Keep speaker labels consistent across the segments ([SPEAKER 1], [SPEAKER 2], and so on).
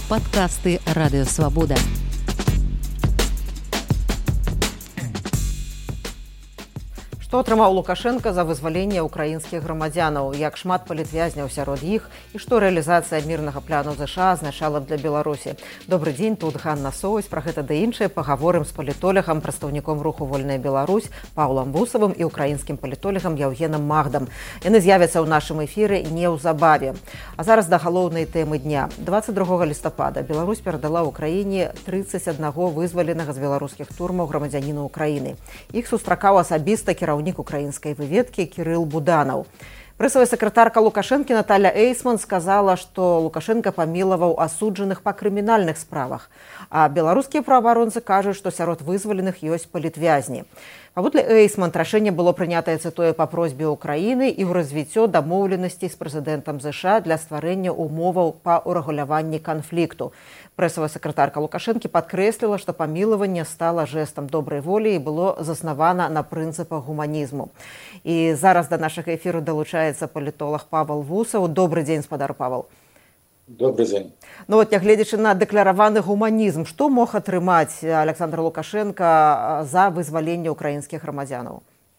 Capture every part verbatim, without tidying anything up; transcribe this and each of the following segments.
[SPEAKER 1] Падкасты Радыёвабода.
[SPEAKER 2] Што атрымаў Лукашенко за вызваленне ўкраінскіх грамадзянаў, як шмат палітвязняў сярод іх і што рэалізацыя мірнага пляну ЗША азначала б для Беларусі. Добрый дзень, тут Ганна Соўсь. Пра гэта да іншае пагаворым з палітолегам, прадстаўніком руху «Вольная Беларусь» Паўлам Вусавым і ўкраінскім палітолегам Яўгенам Магдам. Яны з'явяцца ў нашым эфіры неўзабаве. А зараз да галоўнай тэмы дня. дваццаць другога лістапада Беларусь перадала ўкраіне трыццаць аднаго вызваленага з беларускіх турмаў грамадзяніна Украіны. Іх сустракаў асабіста кіраўнік украінскай выведкі Кірыл Буданаў. Прэсавая сакратарка Лукашэнкі Наталя Эйсман сказала, што Лукашенко памілаваў асуджаных па крымінальных справах, а беларускія праваабаронцы кажуць, што сярод вызваленых ёсць палітвязні. Паводле Эйсман, рашэнне было прынятае цытое па просьбе Украіны і ў развіццё дамоўленасцей з прэзідэнтам ЗША для стварэння ўмоваў па ўрэгуляванні канфлікту. Прэсавая сакратарка Лукашэнкі падкрэсліла, што памілаванне стала жэстам добрай волі і было заснавана на прынцыпах гуманізму. І зараз да нашага эфіру далучаецца палітолог Павел Вусаў. Добры дзень, спадар Павел.
[SPEAKER 3] Добрый дзень.
[SPEAKER 2] Ну вот, нягледзячы на дэклараваны гуманізм, што мог атрымаць Александр Лукашенко за вызваленне украінскіх грамадзянаў?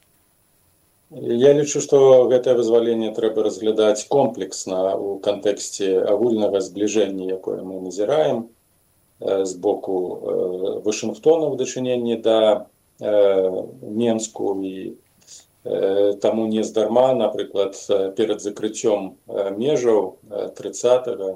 [SPEAKER 3] Я лічу, што гэтае вызваленне трэба разглядаць комплексна ў кантэксце агульнага збліжэння, якое мы назіраем з боку Вашынгтона ў дачыненні да Менску. І таму не здарма, напрыклад, перад закрыццём межаў трыццатага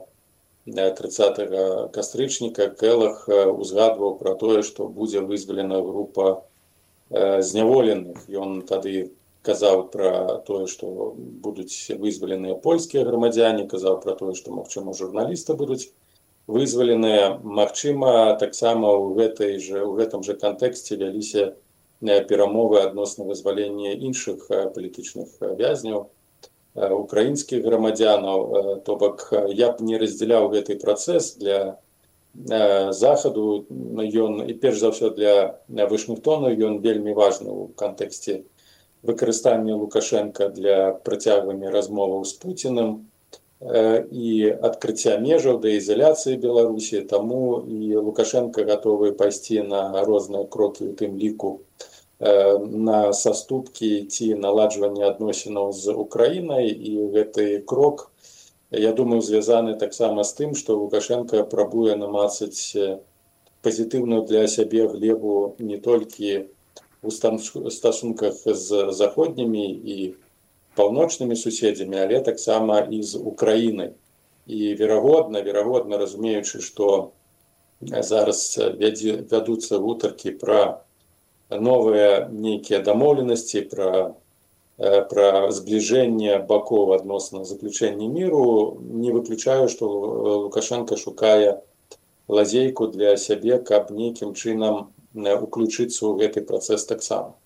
[SPEAKER 3] кастрычніка Келах узгадваў пра тое, што будзе вызвалена група зняволеных. Ён тады казаў пра тое, што будуць вызваленыя польскія грамадзяне, казаў пра тое, што, магчыма, журналісты будуць вызваленыя. Магчыма, таксама ў гэтай жа, ў гэтым жа кантэксце вяліся перамовы адносна вызвалення іншых палітычных вязняў, украінскіх грамадзянаў. То бок, я б не раздзяляў гэты працэс для Захаду. Ён, і перш за ўсё для Вашынгтона, ён вельмі важны ў кантэксце выкарыстання Лукашенка для працягвання размоваў з Пуціным і адкрыцця межаў да ізаляцыі Беларусі. Таму і Лукашенко гатовы пайсці на розныя крокі, у тым ліку на саступкі ці наладжванне адносінаў з Украінай. І гэты крок, я думаю, звязаны таксама з тым, што Лукашенко прабуе намацаць пазітыўную для сябе глебу не толькі у стасунках з заходнімі і паўночнымі суседзямі, але таксама і з Украінай. І верагодна, верагодна, разумеючы, што зараз вядуцца гутаркі пра новыя нейкія дамоўленасці, пра, пра збліжэнне бакоў адносна заключэння міру, не выключаю, што Лукашенко шукае лазейку для сябе, каб нейкім чынам уключыцца ў гэты працэс таксама.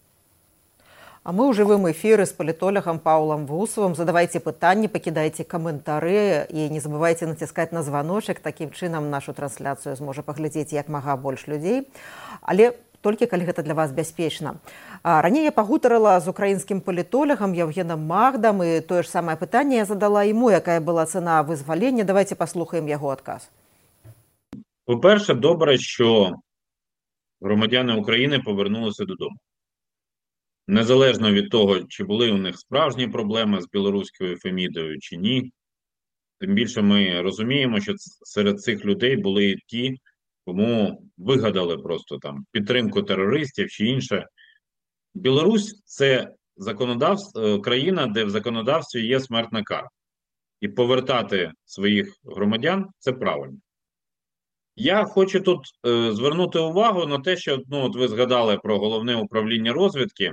[SPEAKER 2] А мы ў жывым эфіры з палітолагам Паўлам Вусавым. Задавайце пытанні, пакідайце каментары і не забывайце націскаць на званочак. Такім чынам нашу трансляцыю зможа паглядзець як мага больш людзей. Але толькі калі гэта для вас бяспечна. Раней я пагутарыла з украінскім палітолагам Яўгенам Магдам, і тое ж самае пытанне я задала яму, якая была цана вызвалення. Давайце паслухаем яго адказ.
[SPEAKER 4] По-перше, добре, що громадяни України повернулися додому. Незалежно від того, чи були у них справжні проблеми з білоруською Фемідою чи ні. Тим більше ми розуміємо, що серед цих людей були і ті, кому вигадали просто там підтримку терористів чи інше. Білорусь – це законодавство, країна, де в законодавстві є смертна кара. І повертати своїх громадян – це правильно. Я хочу тут е, звернути увагу на те, що, ну, от ви згадали про головне управління розвідки.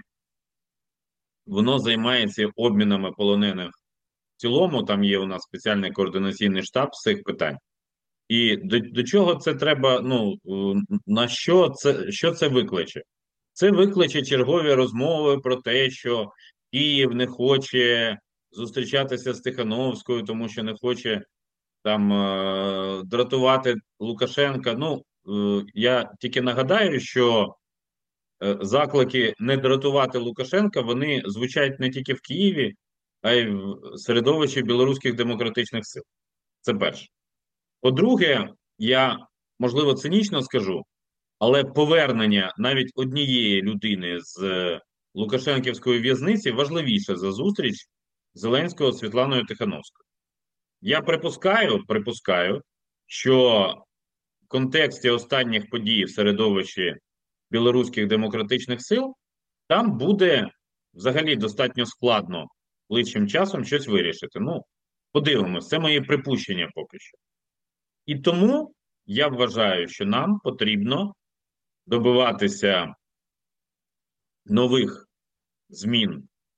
[SPEAKER 4] Воно займається обмінами полонених в цілому, там є у нас спеціальний координаційний штаб з цих питань. І до, до чого це треба, ну, на що це, що це викличе? Це викличе чергові розмови про те, що Київ не хоче зустрічатися з Тихановською, тому що не хоче там е, дратувати Лукашенка. Ну, е, я тільки нагадаю, що е, заклики не дратувати Лукашенка, вони звучать не тільки в Києві, а й в середовищі білоруських демократичних сил. Це перше. По-друге, я, можливо, цинічно скажу, але повернення навіть однієї людини з Лукашенківської в'язниці важливіше за зустріч Зеленського з Світланою Тихановською. Я припускаю, припускаю, що в контексті останніх подій в середовищі білоруських демократичних сил там буде взагалі достатньо складно ближчим часом щось вирішити. Ну, подивимось, це мої припущення поки що. І тому я вважаю, що нам потрібно добиватися нових змін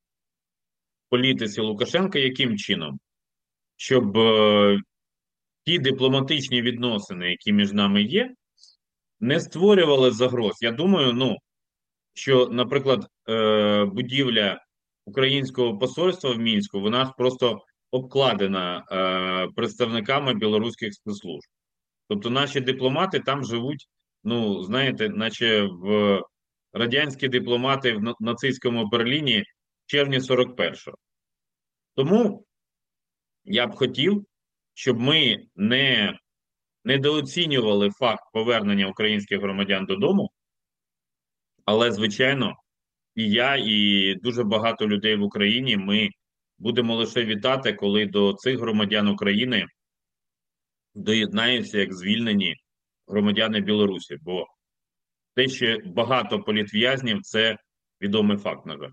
[SPEAKER 4] в політиці Лукашенка. Яким чином? Щоб е, ті дипломатичні відносини, які між нами є, не створювали загроз. Я думаю, ну, що, наприклад, е, будівля українського посольства в Мінську, вона ж просто обкладена е, представниками білоруських спецслужб. Тобто наші дипломати там живуть, ну, знаєте, наче в радянські дипломати в нацистському Берліні в червні сорок першого. Тому я б хотів, щоб ми не недооцінювали факт повернення українських громадян додому, але, звичайно, і я, і дуже багато людей в Україні, ми будемо лише вітати, коли до цих громадян України доєднаються як звільнені громадяни Білорусі, бо те, що багато політв'язнів, це відомий факт, на жаль.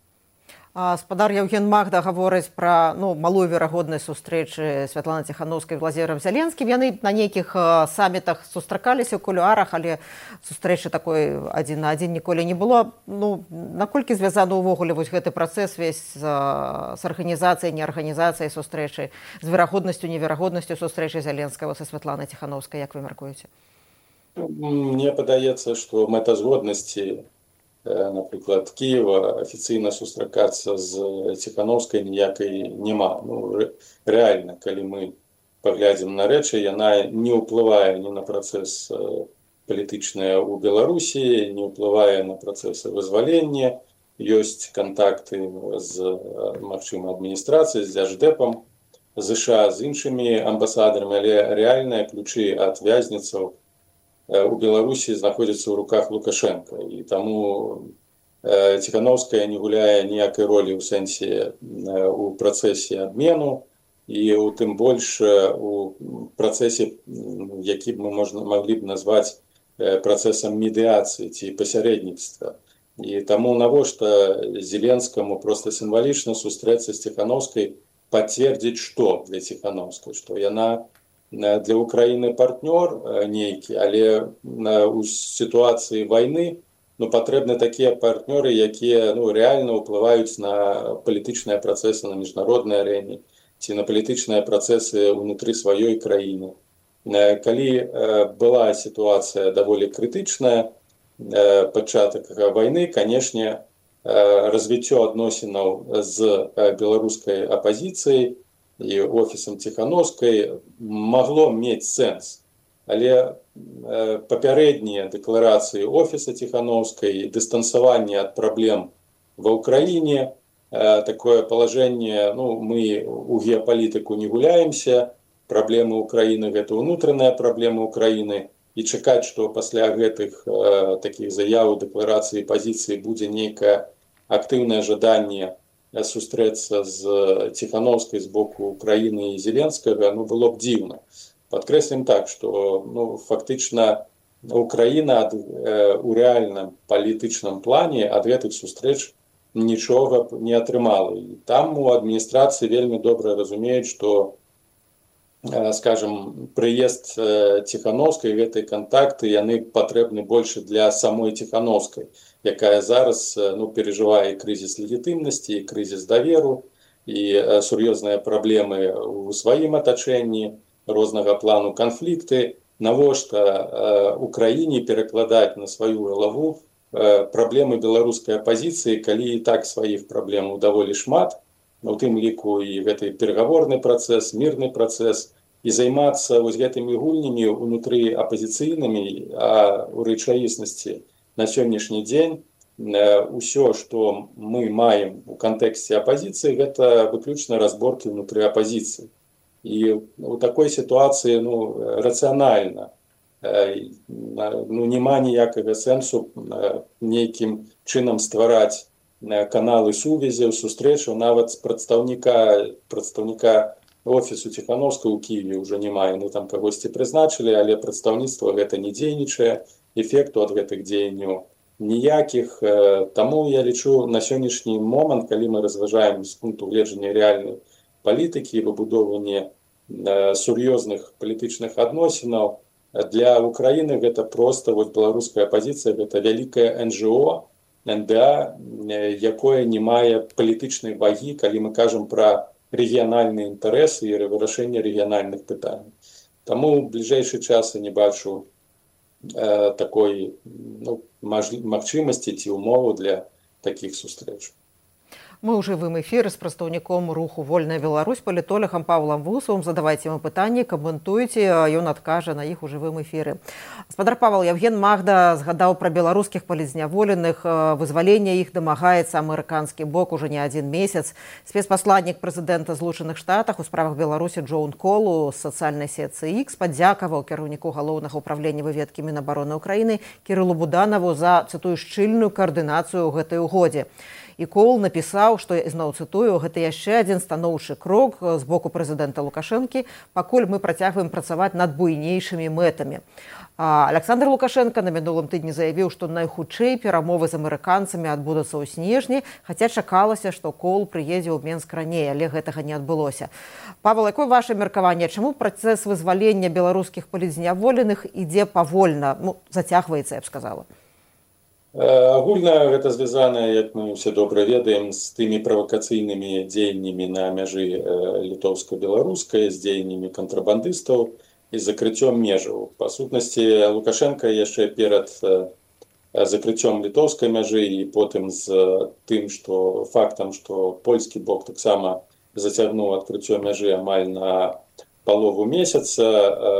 [SPEAKER 2] Спадар Яўген Магда гаворыць пра ну, малую верагоднасць сустрэчы Святланы Ціханаўскай з Владзімірам Зяленскім. Яны на нейкіх самітах сустракаліся ў кулуарах, але сустрэчы такой адзін на адзін ніколі не было. Ну, наколькі звязаны ўвогуле вось гэты працэс весь з, з арганізацыяй, неарганізацыяй сустрэчы, з верагоднасцю, неверагоднасцю сустрэчы Зяленскага са Святланай Ціханаўскай, як вы мяркуеце?
[SPEAKER 3] Мне падаецца, што мэтазгоднасці, напрыклад, Киева афіцыйна сустракацца з Ціханаўскай ніякай няма. Ну, рэальна, калі мы паглядзім на рэчы, яна не ўплывае ні на працэс палітычны ў Беларусі, не ўплывае на працэсы вызвалення. Ёсць кантакты з, магчыма, адміністрацыяй, з дзярждэпам ЗША, з іншымі амбасадарамі, але рэальныя ключы ад вязніцаў у Беларусі знаходзіцца ў руках Лукашенка. І таму Ціханаўская не гуляе ніякай ролі ў сэнсе у працэсе абмену і у тым больш у працэсе, які мы можна маглі б назваць працэсам медыяцыі ці пасярэдніцтва. І таму навошта Зеленскаму проста сімвалічна сустрэцца з Ціханаўскай, пацвердзіць што для Ціханаўскай, што яна для Украины партнер нейкі, але у ситуации войны ну, патрэбны такія партнеры, якія ну, реально ўплываюць на палітычныя працэсы на міжнароднай арэне ці на палітычныя працэсы ўнутры сваёй краіны. Калі была ситуация даволі крытычная, пачатак войны, канешне, развіццё адносінаў з беларускай апазіцыяй і офісам Ціханаўскай магло мець сэнс. Але папярэднія дэкларацыі офіса Ціханаўскай, дыстансаванне ад праблем ва ўкраіне, такое палажэнне, ну, мы у геапалітыку не гуляемся, праблемы ўкраіны гэта ўнутраныя праблемы ўкраіны, і чакаць, што пасля гэтых такіх заяў, дэкларацыі, пазіцыі будзе нейкае актыўнае жаданне сустрэцца з Ціханаўскай з боку Украіны і Зеленскага, ну, было б дзіўна. Падкрэслім так, што ну, фактычна Украіна ад, э, у рэальным палітычным плане ад гэтых сустрэч нічога не атрымала. І там у адміністрацыі вельмі добра разумеюць, што, э, скажем, прыезд э, Ціханаўскай, гэтай кантакты, яны патрэбны больш для самой Ціханаўскай, якая зараз ну, переживае крызіс легітымнасці, крызіс даверу і сур'ёзныя праблемы ў сваім атачэнні, рознага плану канфлікты. Навошта Украіне перакладаць на сваю галаву праблемы беларускай апазіцыі, калі і так сваіх праблемаў даволі шмат, у тым ліку і гэты перагаворны працэс, мірны працэс, і займацца вось гэтымі гульнямі ўнутры апазіцыйнымі, а ў рэчаіснасці на сённяшні дзень ўсё, што мы маем у кантэксце апазіцыі, гэта выключна разборкі ўнутры апазіцыі. І у такой сітуацыі ну, рацыянальна ну, няма ніякага сэнсу нейкім чынам ствараць каналы сувязяў, сустрэчаў, нават прадстаўніка прадстаўніка офісу Ціхановскага ў Кіеве ўжо няма, яны там кагосьці прызначылі, але прадстаўніцтва гэта не дзейнічае, эфекту ад гэтых дзеянняў ніякіх. Таму я лічу на сённяшні момант, калі мы разважаем з пункту гледжання рэальнай палітыкі і выбудоўвання сур'ёзных палітычных адносінаў, для Украіны гэта проста вот, беларуская апазіцыя, гэта вялікае эн жэ о, эн дэ а, якое не мае палітычнай вагі, калі мы кажам пра рэгіянальныя інтарэсы і вырашэнне рэгіянальных пытанняў. Таму ў бліжэйшы час я не бачу э, такой ну, магчымасці ці умову для такіх сустрэч.
[SPEAKER 2] Мы ў жывым эфіры з прадстаўніком руху «Вольная Беларусь» палітолагам Павлам Вусавым. Задавайце ему пытанні, каментуйце, ён адкажа на іх у жывым эфіры. Гаспадар Павел, Евген Магда згадаў пра беларускіх палітзняволеных. Вызвалення іх дамагаецца амерыканскі бок уже не адзін месяц. Спецпасланнік прэзідэнта Злучаных Штатах у справах Беларусі Джон Колу з сацыяльнай сетцы Ікс падзякаваў кіраўніку галоўнага ўправлення выведкі Мінабароны Украіны Кірылу Буданаву за, цытую, шчыльную каардынацыю ў гэтай угодзе. І Коул напісаў, што, зноў цытую, гэта яшчэ адзін станоўчы крок з боку прэзідэнта Лукашэнкі, пакуль мы працягваем працаваць над буйнейшымі мэтамі. Александр Лукашенко на мінулым тыдні заявіў, што найхутчэй перамовы з амерыканцамі адбудуцца ў снежні, хаця чакалася, што Коул прыедзе ў Менск раней, але гэтага не адбылося. Павел, якое ваше меркаванне? Чаму працэс вызвалення беларускіх палітзняволеных ідзе павольна, ну, зацягваецца, я б сказала?
[SPEAKER 3] Агульна гэта звязана, як мы ўсе добра ведаем, з тымі правакацыйнымі дзеяннямі на мяжы літоўска-беларускай, з дзеяннямі кантрабандыстаў і закрыццём межаў. Па сутнасці, Лукашенко яшчэ перад закрыццём літоўскай мяжы і потым з тым, што фактам, што польскі бок таксама зацягнуў адкрыццё мяжы амаль на палову месяца,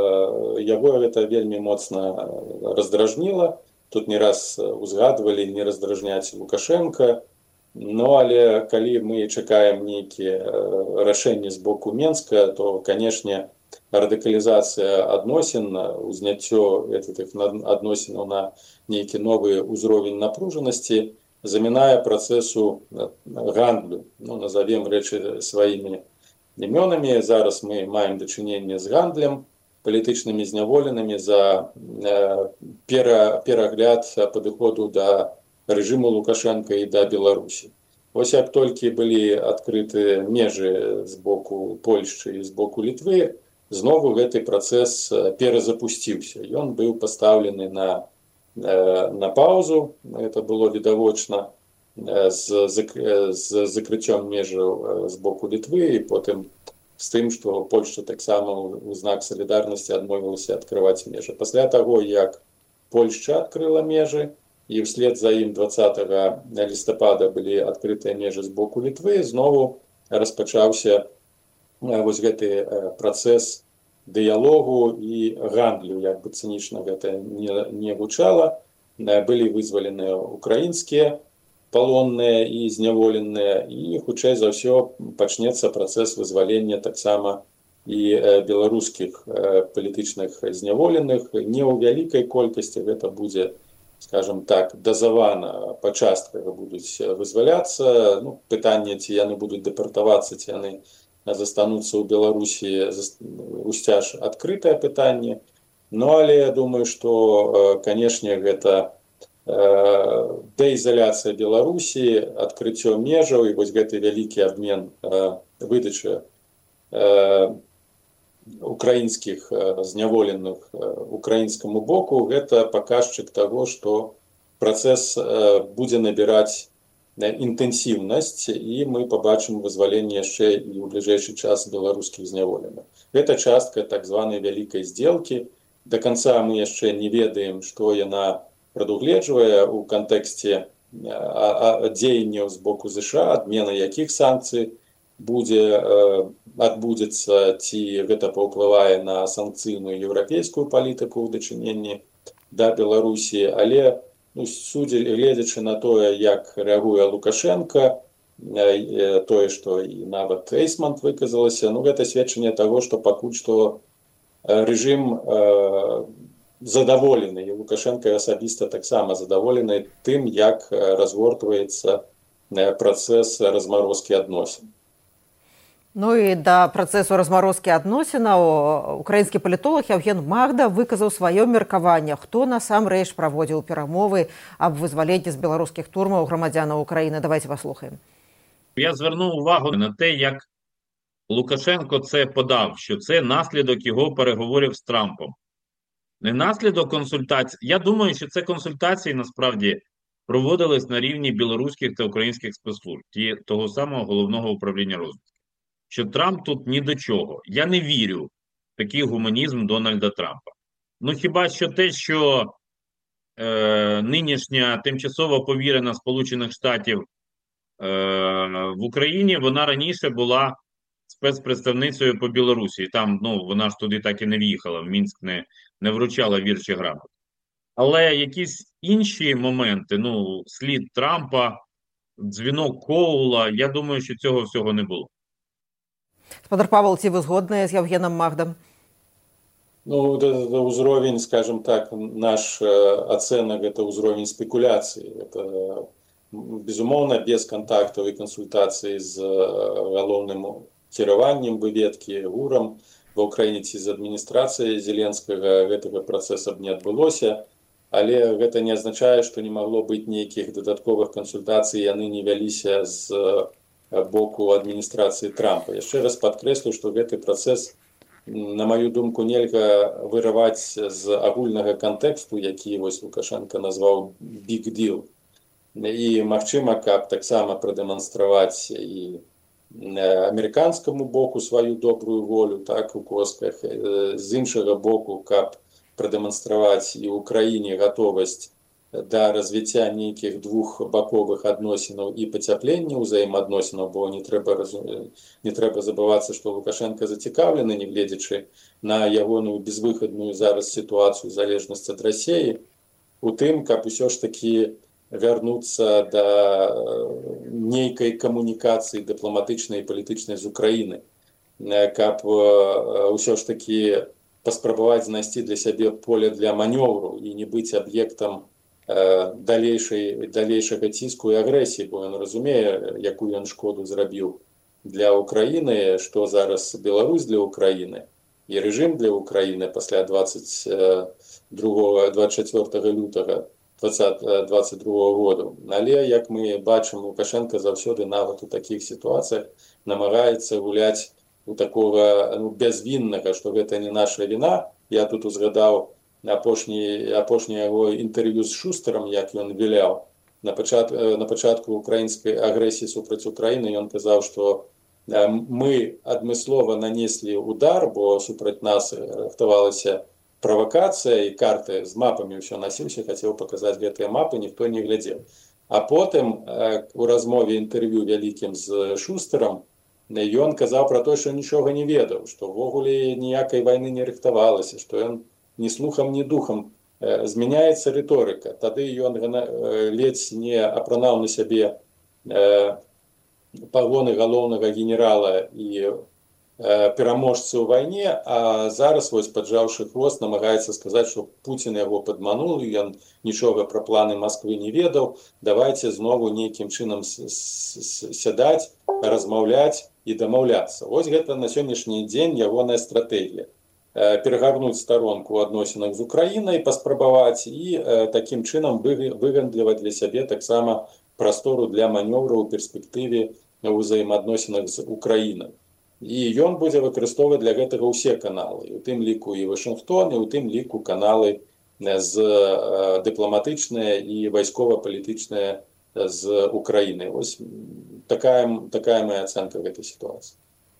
[SPEAKER 3] яго гэта вельмі моцна раздражніла. Тут не раз узгадывалі не раздражняць Лукашенко, но але калі мы чакаем нейкія рашэнні з боку Менска, то, канешне, радыкалізацыя адносін, узняццё гэтых адносінаў на нейкі новы ўзровень напружанасці замінае працэсу гандлю. Ну, назовем рэчы сваімі імёнамі. Зараз мы маем дачыненне з гандлем, палітычнымі зняволенымі за э, пера, перагляд падыходу да рэжыму Лукашенко і да Беларусі. Вось як толькі былі адкрыты межы з боку Польшчы і з боку Літвы, знову гэты працэс перазапусціўся. Ён быў пастаўлены на, э, на паузу, это было відавочна з, з закрыццём межаў з боку Літвы і потым з тым, што Польшча таксама ў знак салідарнасці адмовілася адкрываць межы. Пасля таго, як Польшча адкрыла межы, і ўслед за ім дваццатага лістапада былі адкрытыя межы з боку Літвы, знову распачаўся вось гэты працэс дыялогу і гандлю, як бы цынічна гэта не, не гучала. Былі вызваленыя украінскія палонныя і зняволеныя, і хутчэй за ўсё пачнецца працэс вызвалення таксама і беларускіх палітычных зняволеных. Не ў вялікай колькасці, гэта будзе, скажем так, дазавана, па частках будуць вызваляцца. Ну, пытанне, ці яны будуць дэпартавацца, ці яны застануцца ў Беларусі, усцяж адкрытае пытанне. Ну, але я думаю, што, канешне, гэта дэізаляцыя Беларусі, адкрыццё межаў і вось гэты вялікі абмен выдачы украінскіх зняволеных украінскаму боку, гэта паказчык таго, што працэс будзе набіраць інтэнсіўнасць, і мы пабачым вызваленне яшчэ і ў бліжэйшы час беларускіх зняволеных. Гэта частка так званай вялікай здзелкі. Да канца мы яшчэ не ведаем, што яна прадугледжвае ў кантэксце дзеянняў з боку ЗША, адмена якіх санкцый будзе адбудзецца, ці гэта паўплывае на санкцыйную еўрапейскую палітыку ў дачыненні да Беларусі. Але ну, судзі, гледзячы на тое, як рэагуе Лукашенко, тое, што і нават Эйсмант выказалася, ну гэта сведчанне таго, што пакуль што рэжым задаволены, і Лукашенко асабіста таксама задаволены тым, як разгортваецца працэс размарозкі адносін.
[SPEAKER 2] Ну і да працэсу размарозкі адносінаў украінскі палітолог Яўген Магда выказаў сваё меркаванне, хто насамрэч праводзіў перамовы аб вызваленні з беларускіх турмаў грамадзянаў Украіны. Давайте паслухаем.
[SPEAKER 4] Я звернув увагу на те, як Лукашенко це подав, що це наслідок його переговорів з Трампом. Не наслідок консультацій. Я думаю, що це консультації насправді проводились на рівні білоруських та українських спецслужб, ті, того самого головного управління розвідки. Що Трамп тут ні до чого. Я не вірю в такий гуманізм Дональда Трампа. Ну хіба що те, що е, нинішня тимчасово повірена Сполучених Штатів е, в Україні, вона раніше була спецпредставницею по Білорусі. Там, ну, вона ж туди так і не в'їхала, в Мінськ не, не вручала вірші грамот. Але якісь інші моменти, ну, слід Трампа, дзвінок Коула, я думаю, що цього всього не було.
[SPEAKER 2] Спадар Павел, ці вы згодныя з Яўгенам Магдам?
[SPEAKER 3] Ну, ўзровень, скажем так, наш ацэнак, это ўзровень спекуляцыі. Это, безумоўна, без контактаў і кансультацый з галоўным кіраваннем выведкі ГУРам ва ўкраіне ці з адміністрацыяй Зеленскага гэтага працэса б не адбылося, але гэта не азначае, што не магло быць нейкіх дадатковых кансультацый, яны не вяліся з боку адміністрацыі Трампа. Яшчэ раз падкрэслю, што гэты працэс, на маю думку, нельга вырываць з агульнага кантэксту, які вось Лукашенко назваў «big deal». І магчыма, каб таксама прадэманстраваць і амерыканскаму боку сваю добрую волю, так, у косках, з іншага боку, каб прадэманстраваць і ў краіне гатовасць да развіцця нейкіх двух баковых адносінаў і пацяплення ўзаемаадносінаў, бо не трэба, не трэба забывацца, што Лукашенко зацікаўлены, не гледзячы на ягоную безвыхадную зараз сітуацыю залежнасць ад Расіі, у тым, каб усё ж такі вярнуцца да нейкай камунікацыі дыпламатычнай і палітычнай з Украіны, каб усё ж такі паспрабаваць знайсці для сябе поле для манёвру і не быць аб'ектам далейшай, далейшага ціску і агрэсіі, бо ён разумее, якую ён шкоду зрабіў для Украіны, што зараз Беларусь для Украіны і рэжым для Украіны пасля двадцать другога двадцать чацвёртага лютага двадцать другога году. Але, як мы бачым, Лукашенко заўсёды нават у такіх сітуацыях намагаецца гуляць у такога, ну, бязвіннага, што гэта не наша віна. Я тут узгадаў апошні, апошні яго інтэрв'ю з Шустарам, як ён віляў. На пачатку, на пачатку украінскай агрэсіі супраць Украіны ён казаў, што мы адмыслова нанеслі удар, бо супраць нас рыхтавалася правакацыя і карты з мапамі ўсё насіўся, хацеў паказаць гэтыя мапы, ніхто не глядзеў. А потым у размове інтэрв'ю вялікім з Шустарам ён казаў пра тое, што нічога не ведаў, што ўвогуле ніякай вайны не рыхтавалася, што ён ні слухам, ні духам. Змяняецца рыторыка. Тады ён ледзь не апранаў на сябе пагоны галоўнага генерала і пераможцы ў вайне, а зараз, вось, паджаўшы хвост, намагаецца сказаць, што Пуцін яго падмануў, ён нічога пра планы Масквы не ведаў, давайце знову нейкім чынам сядаць, размаўляць і дамаўляцца. Вось гэта на сённяшні дзень ягоная стратэгія. Перагарнуць старонку ў адносінах з Украінай, паспрабаваць і такім чынам выгандліваць для сябе таксама прастору для манёвру ў перспектыве ў ўзаемаадносінах з Украінай. І ён будзе выкарыстоўваць для гэтага ўсе каналы, у тым ліку і Вашынгтон, і у тым ліку каналы з дыпламатычныя і вайскова-палітычныя з Украінай. Вось такая, такая моя ацэнка гэтай сітуацыі.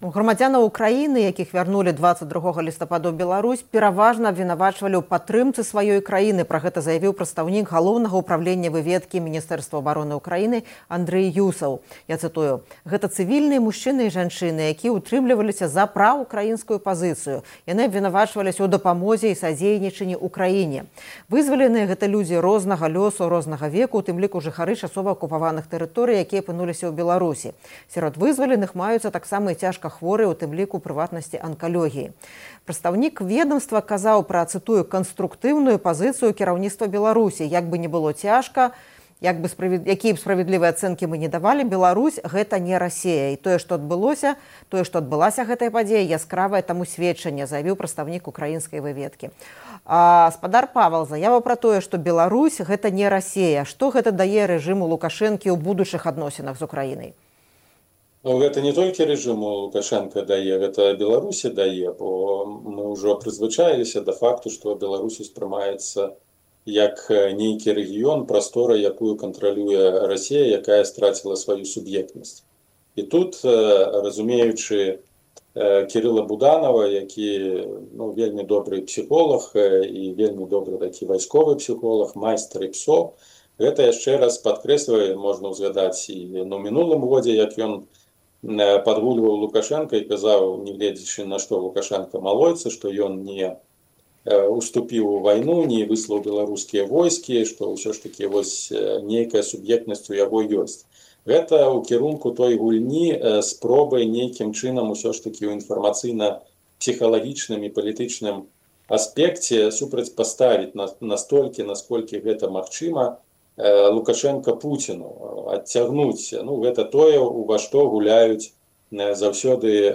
[SPEAKER 2] Грамадзянаў Украіны, якіх вярнулі дваццаць другога лістапада ў Беларусь, пераважна абвінавачвалі ў падтрымцы сваёй краіны. Пра гэта заявіў прадстаўнік галоўнага ўправлення выведкі Міністэрства абароны Украіны Андрэй Юсаў. Я цытую: «Гэта цывільныя мужчыны і жанчыны, якія ўтрымліваліся за праўукраінскую пазіцыю. Яны абвінавачваліся ў дапамозе і садзейнічанні ўкраіне. Вызваленыя гэта людзі рознага лёсу, рознага веку, у тым ліку жыхары часова акупаваных тэрыторый, якія апынуліся ў Беларусі. Сярод вызваленых маюцца таксама і цяжка хворыя, у тым ліку прыватнасці анкалогіі». Прадстаўнік ведомства казаў пра, цытую, канструктыўную пазіцыю кіраўніцтва Беларусі. Як бы не было цяжка, як бы справед... якія б справядлівыя ацэнкі мы не давалі, Беларусь гэта не Расія. І тое, што адбылося, тое, што адбылася гэтая падзея, яскравае таму сведчанне, заявіў прадстаўнік украінскай выведкі. А спадар Павел заяваў пра тое, што Беларусь гэта не Расія. Што гэта дае рэжыму Лукашэнкі ў будучых адносінах з Украінай?
[SPEAKER 3] Ну, гэта не толькі рэжыму Лукашенко дае, гэта Беларусі дае, бо мы ўжо прызвычаіліся да факту, што Беларусь успрымаецца як нейкі рэгіён, прастора, якую кантралюе Расія, якая страціла сваю суб'ектнасць. І тут, разумеючы Кірыла Буданова, які, ну, вельмі добры псіхолог і вельмі добры такі вайсковы псіхолог, майстар і псо, гэта яшчэ раз падкрэслівае, можна ўзгадаць і на мінулым годзе, як ён падгульваў Лукашенко і казаў, не гледзячы на што Лукашенко малойца, што ён не уступіў у вайну, не выслаў беларускія войскі, што ўсё ж такі вось нейкая суб'ектнасць у яго ёсць. Гэта ў кірунку той гульні спробай нейкім чынам усё ж такі ў інфармацыйна-псіхалагічным і палітычным аспекце супрацьпаставіць настолькі, насколькі гэта магчыма, Лукашенко Путіну, адцягнуць. Ну, гэта тое, ува што гуляюць заўсёды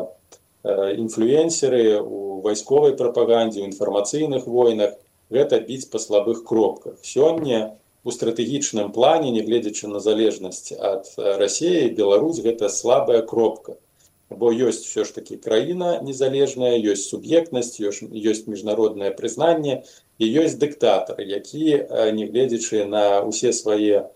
[SPEAKER 3] інфлюэнсеры у вайсковай прапагандзе, у інфармацыйных войнах, гэта біць па слабых кропках. Сёння у стратэгічным плане, нягледзячы на залежнасць ад Расіі, Беларусь гэта слабая кропка. Бо ёсць все ж такі краіна незалежная, ёсць суб'ектнасць, ёсць міжнароднае прызнанне, і ёсць дыктатар, які, нягледзячы на ўсе свае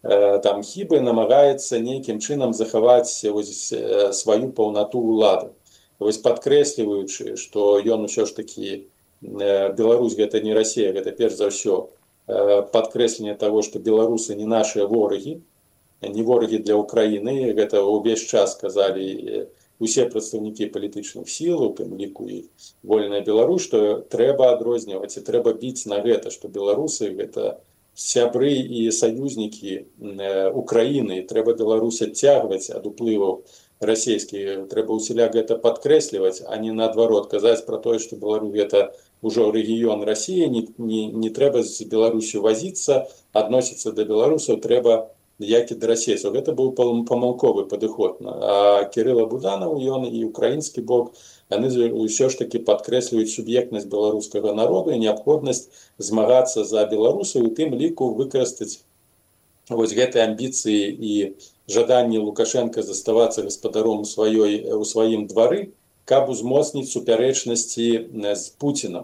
[SPEAKER 3] там хібы, намагаецца нейкім чынам захаваць вось сваю паўнату ўлады. Вось падкрэсліваючы, што ён усё ж такі, Беларусь гэта не Расія, гэта перш за ўсё падкрэсленне таго, што беларусы не нашыя ворагі, не ворагі для Украіны, гэта ўвесь час казалі усе прадстаўнікі палітычных сіл, у тым ліку і вольная Беларусь, што трэба адрозніваць і трэба біць на гэта, што беларусы гэта сябры і саюзнікі Украіны, трэба Беларусь адцягваць ад уплываў расійскіх, трэба ўсяляк гэта падкрэсліваць, а не наадварот казаць пра тое, што Беларусь гэта ўжо рэгіён Расіі, не, не, не трэба з Беларусю вазіцца, адносіцца да беларусаў трэба як і да расейцаў. Гэта быў памылковы падыход. А Кірыла Буданов, ён і украінскі бок, яны ўсё ж такі падкрэсліваюць суб'ектнасць беларускага народу і неабходнасць змагацца за беларусаў, у тым ліку выкарыстаць вось гэтыя амбіцыі і жаданні Лукашенка заставацца гаспадаром у сваёй у сваім двары, каб узмоцніць супярэчнасці з Пуцінам.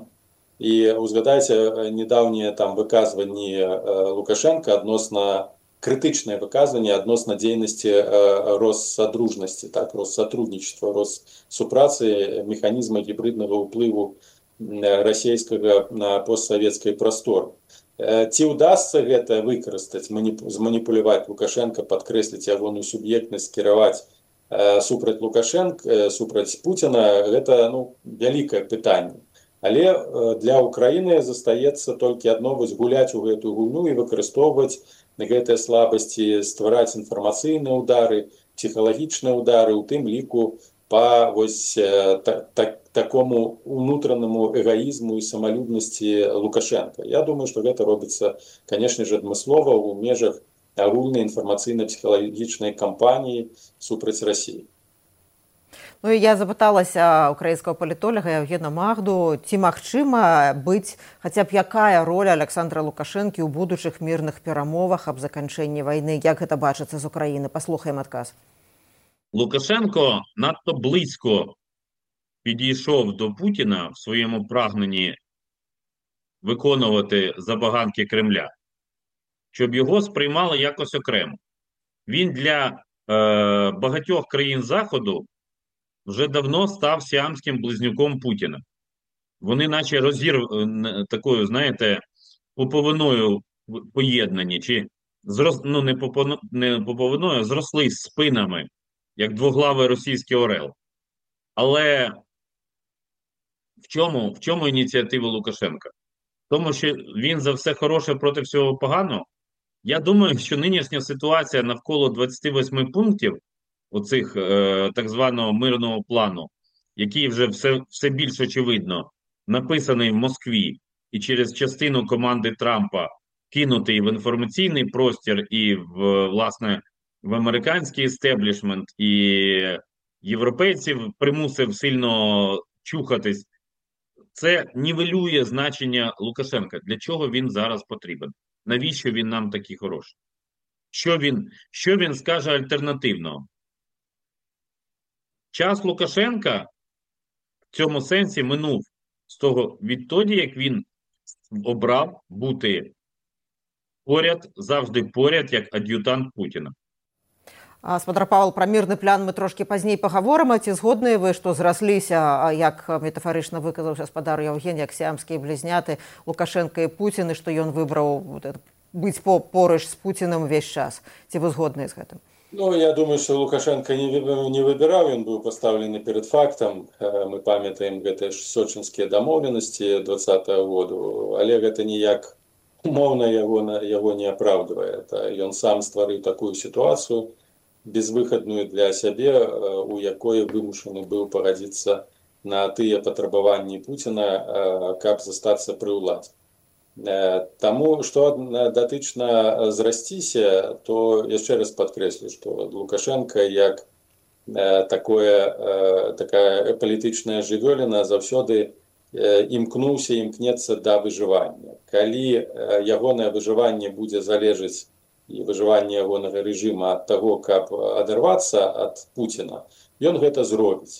[SPEAKER 3] І узгадайце недаўнія там выказванні Лукашенка адносна крытычнае выказванне адносна дзейнасці Россадружнасці, так, Россатрудничества, Россупрацы, механізма гібриднага ўплыву расійскага на постсавецкай прасторы. Ці ўдасца гэта выкарыстаць, зманіпуляваць Лукашенка, падкрэсліць ягоную суб'ектнасць, кіраваць супраць Лукашенка, супраць Пуціна, гэта, ну, вялікае пытанне. Але для Украіны застаецца толькі адно, вось гуляць у гэтую гульню і выкарыстоўваць гэтыя слабасці, ствараць інфармацыйныя ўдары, псіхалагічныя ўдары, у тым ліку па вось так, так, такому унутранаму эгоізму і самалюбнасці Лукашенка. Я думаю, што гэта робіцца, канешне ж, адмыслова ў межах агульнай інфармацыйна-псіхалагічнай кампаніі супраць Расіі.
[SPEAKER 2] Ну і я запыталася украінскага палітолага Евгена Магду, ці магчыма быць хаця б якая роля Александра Лукашэнкі ў будучых мірных перамовах аб заканчэнні вайны, як гэта бачыцца з Украіны? Паслухаем адказ.
[SPEAKER 4] Лукашенко надто близько підійшов до Путіна в своєму прагненні виконувати забаганки Кремля, щоб його сприймали якось окремо. Він для е, багатьох країн Заходу вже давно став сіамським близнюком Путіна. Вони наче розірв такою, знаєте, поповиною поєднані, чи зрос, ну, не, попо, не поповиною, а зросли спинами, як двоглавий російський орел. Але в чому, в чому ініціатива Лукашенка? В тому, що він за все хороше проти всього поганого? Я думаю, що нинішня ситуація навколо двадцяти восьми пунктів оцих е, так званого мирного плану, який вже все, все більш очевидно написаний в Москві і через частину команди Трампа кинутий в інформаційний простір і в, власне, в американський істеблішмент, і європейців примусив сильно чухатись, це нівелює значення Лукашенка. Для чого він зараз потрібен? Навіщо він нам такий хороший? Що він, що він скаже альтернативного? Час Лукашенка в цьому сенсі минув з того відтоді, як він обрав бути поряд, завжди поряд, як ад'ютант Путіна.
[SPEAKER 2] Спадар Павел, пра мірны план мы трошкі пазней пагаворым, а ці згодныя вы, што зрасліся, як метафарычна выказаўся спадар Яўген, як сіамскія блізняты Лукашенка і Пуцін, і што ён выбраў быць поруч з Пуцінам увесь час. Ці вы згодныя з гэтым?
[SPEAKER 3] Ну, я думаю, что Лукашенко не, не выбирал, он был поставлен перед фактом. Мы памятаем гэтыя сочинские домовленности двадцатого года, але гэта ніяк умовно его, его не оправдывае. Он сам стварыў такую ситуацию, безвыходную для сябе, у якой вымушаны быў пагадзіцца на тыя патрабаванні Пуціна, каб застацца пры ўладзе. Таму, што датычна зрасціся, то яшчэ раз падкрэслю, што Лукашенко як такое, такая палітычная жывёліна заўсёды імкнуўся, імкнецца да выжывання. Калі ягонае выжыванне будзе залежыць і выжыванне ягонага рэжыма ад таго, каб адарвацца ад Пуціна, ён гэта зробіць.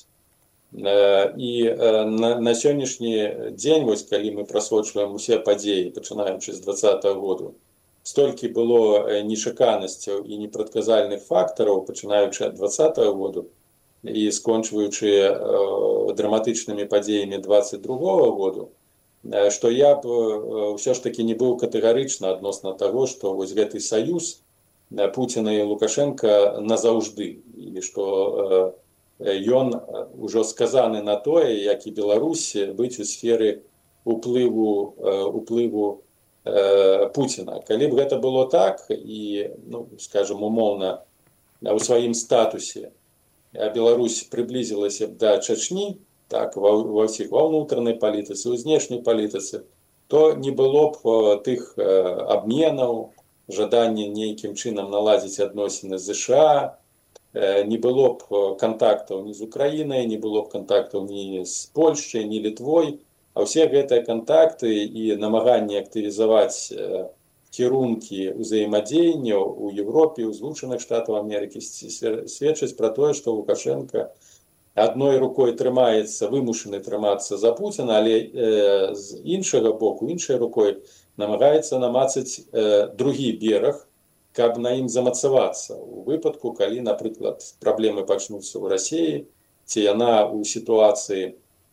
[SPEAKER 3] І на, на сённяшні дзень, вось калі мы прасочваем усе падзеі, пачынаючы з двадцатого году, столькі было нечаканасцяў і непрадказальных фактараў, пачынаючы ад двадцатого году і скончваючы э, драматычнымі падзеямі двадцать другого году, што я б ўсё ж такі не быў катэгарычна адносна таго, што вось гэты саюз Пуціна і Лукашенка назаўжды, і што ён ужо сказаны на тое, як і Беларусь быць у сферы уплыву, уплыву э, Пуціна. Калі б гэта было так, і, ну, скажем, умоўна, у сваім статусе Беларусь приблизілася б да Чачні, так, ва, ва ўсіх ва ўнутранай палітыцы, у знешняй палітыцы, то не было б тых э, абменаў, жадання нейкім чынам наладзіць адносіны з ЗША, э, не было б кантактаў ні з Украінай, не было б кантактаў ні з Польшчай, ні Літвой, а ўсе гэтыя кантакты і намаганні актывізаваць э, кірункі ўзаемадзеянняў у Европе, у Злучаных Штатаў Амерыкі сведчаць пра тое, што Лукашенко адной рукой трымаецца, вымушаны трымацца за Пуціна, але э, з іншага боку, іншай рукой намагаецца намацаць э, другі бераг, каб на ім замацавацца. У выпадку, калі, напрыклад, праблемы пачнуцца ў Расіі, ці яна ў сітуацыі э,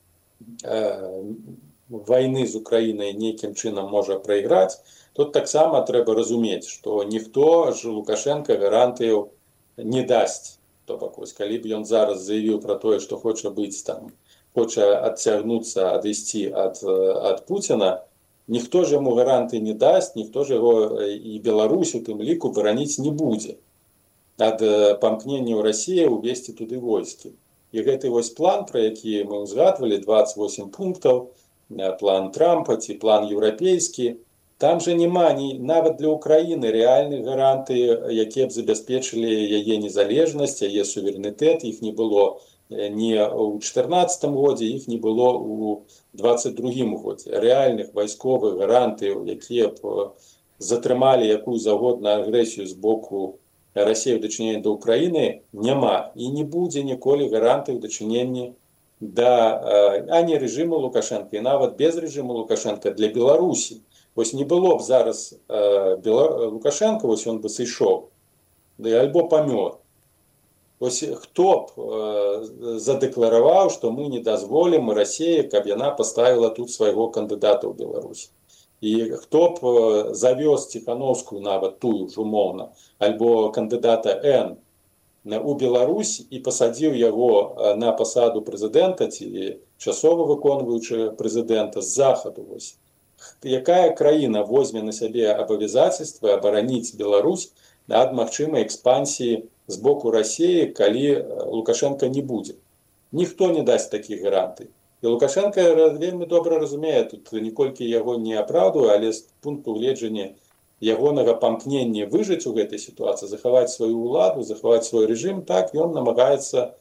[SPEAKER 3] вайны з Украінай нейкім чынам можа прайграць, тут таксама трэба разумець, што ніхто ж Лукашенка гарантыяў не дасць. То бок, вось, калі б ён зараз заявіў пра тое, што хоча быць там, хоча адцягнуцца, адысці ад, ад Пуціна, ніхто ж яму гарантыі не дасць, ніхто ж яго і Беларусь у тым ліку бараніць не будзе. Ад памкнення ў Расіі увесці туды войскі. І гэты вось план, пра які мы ўзгадвалі, двадцать восемь пунктаў, план Трампа ці план еўрапейскі, там же няма ні, нават для Украіны рэальных гарантый, якія б забяспечылі яе незалежнасць, яе суверэнітэт, іх не было ні ў чатырнаццатым годзе, іх не было ў двадцать другім годзе. Рэальных вайсковых гарантыяў, якія б затрымалі якую загодна агрэсію з боку Расіі ў дачыненні да Украіны, няма. І не будзе ніколі гарантый у дачыненні да ані рэжыму Лукашенка, і нават без рэжыму Лукашенка для Беларусі. Вось не было б зараз э, Бела... Лукашенко, вось он бы сышоў, да альбо памёр. Ось хто б э, задеклараваў, што мы не дазволім Расіі, каб яна паставіла тут свайго кандыдата ў Беларусі. І хто б э, завёз Ціхановскую нават тую ж умоўна, альбо кандыдата Н у Беларусь і пасадзіў яго на пасаду прэзідэнта ці часова выконваючы прэзідэнта з захаду. Вось. Якая краіна возьме на сябе абавязацельствы абараніць Беларусь ад магчымай экспансіі з боку Расіі, калі Лукашенка не будзе? Ніхто не дасць такіх гарантый. І Лукашенка вельмі добра разумее, тут ніколькі яго не апраўдваю, але з пункту гледжання ягонага памкнення выжыць у гэтай сітуацыі, захаваць сваю ўладу, захаваць свой рэжым, так ён намагаецца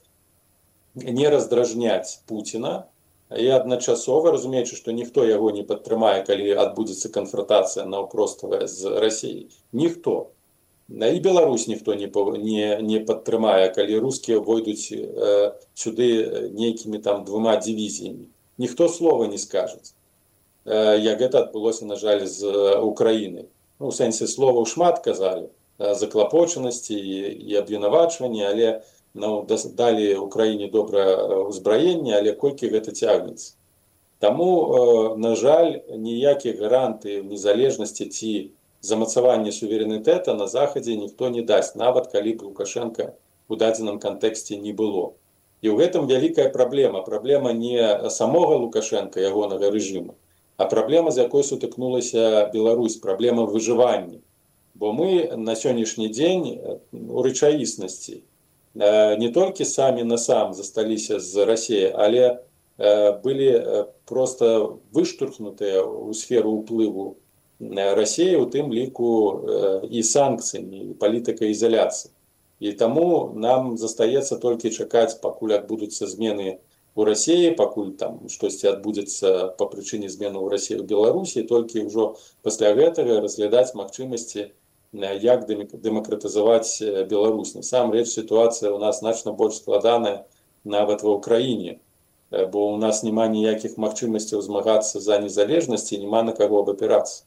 [SPEAKER 3] не раздражняць Пуціна і адначасова, разумеючы, што ніхто яго не падтрымае, калі адбудзецца канфронтацыя наўпроставая з Расіяй. Ніхто. І Беларусь ніхто не, не, не падтрымае, калі рускія войдуць э, сюды нейкімі там двума дывізіямі. Ніхто слова не скажаць, э, як гэта адбылося, на жаль, з Украінай. Ну, у сэнсе словаў шмат казалі, заклапочанасці і, і абвінавачванні, але ну, далі Украіне добрае ўзбраенне, але колькі гэта цягнецца. Таму, э, на жаль, ніякіх гарантый незалежнасці ці замацавання суверэнітэта на захадзе ніхто не дасць, нават калі б Лукашенка у дадзеным кантэксце не было. І ў гэтым вялікая праблема. Праблема не самога Лукашенка, ягонага рэжыму, а праблема, з якой сутыкнулася Беларусь, праблема выжывання. Бо мы на сённяшні дзень у рэчаіснасці не толькі самі на сам засталіся з Расіяй, але былі проста выштурхнутыя ў сферу ўплыву Расіі, у тым ліку і санкцыямі, і палітыкай ізаляцыі. І таму нам застаецца толькі чакаць, пакуль адбудуцца змены у Расіі, пакуль там штосьці адбудзецца па прычыне змены ў Расіі ў Беларусі, толькі ўжо пасля гэтага разглядаць магчымасці, як дэмакратызаваць Беларусь. Насамрэч сітуацыя ў нас значна больш складаная нават ва ўкраіне, бо ў нас няма ніякіх магчымасцяў змагацца за незалежнасць і няма на каго абапірацца.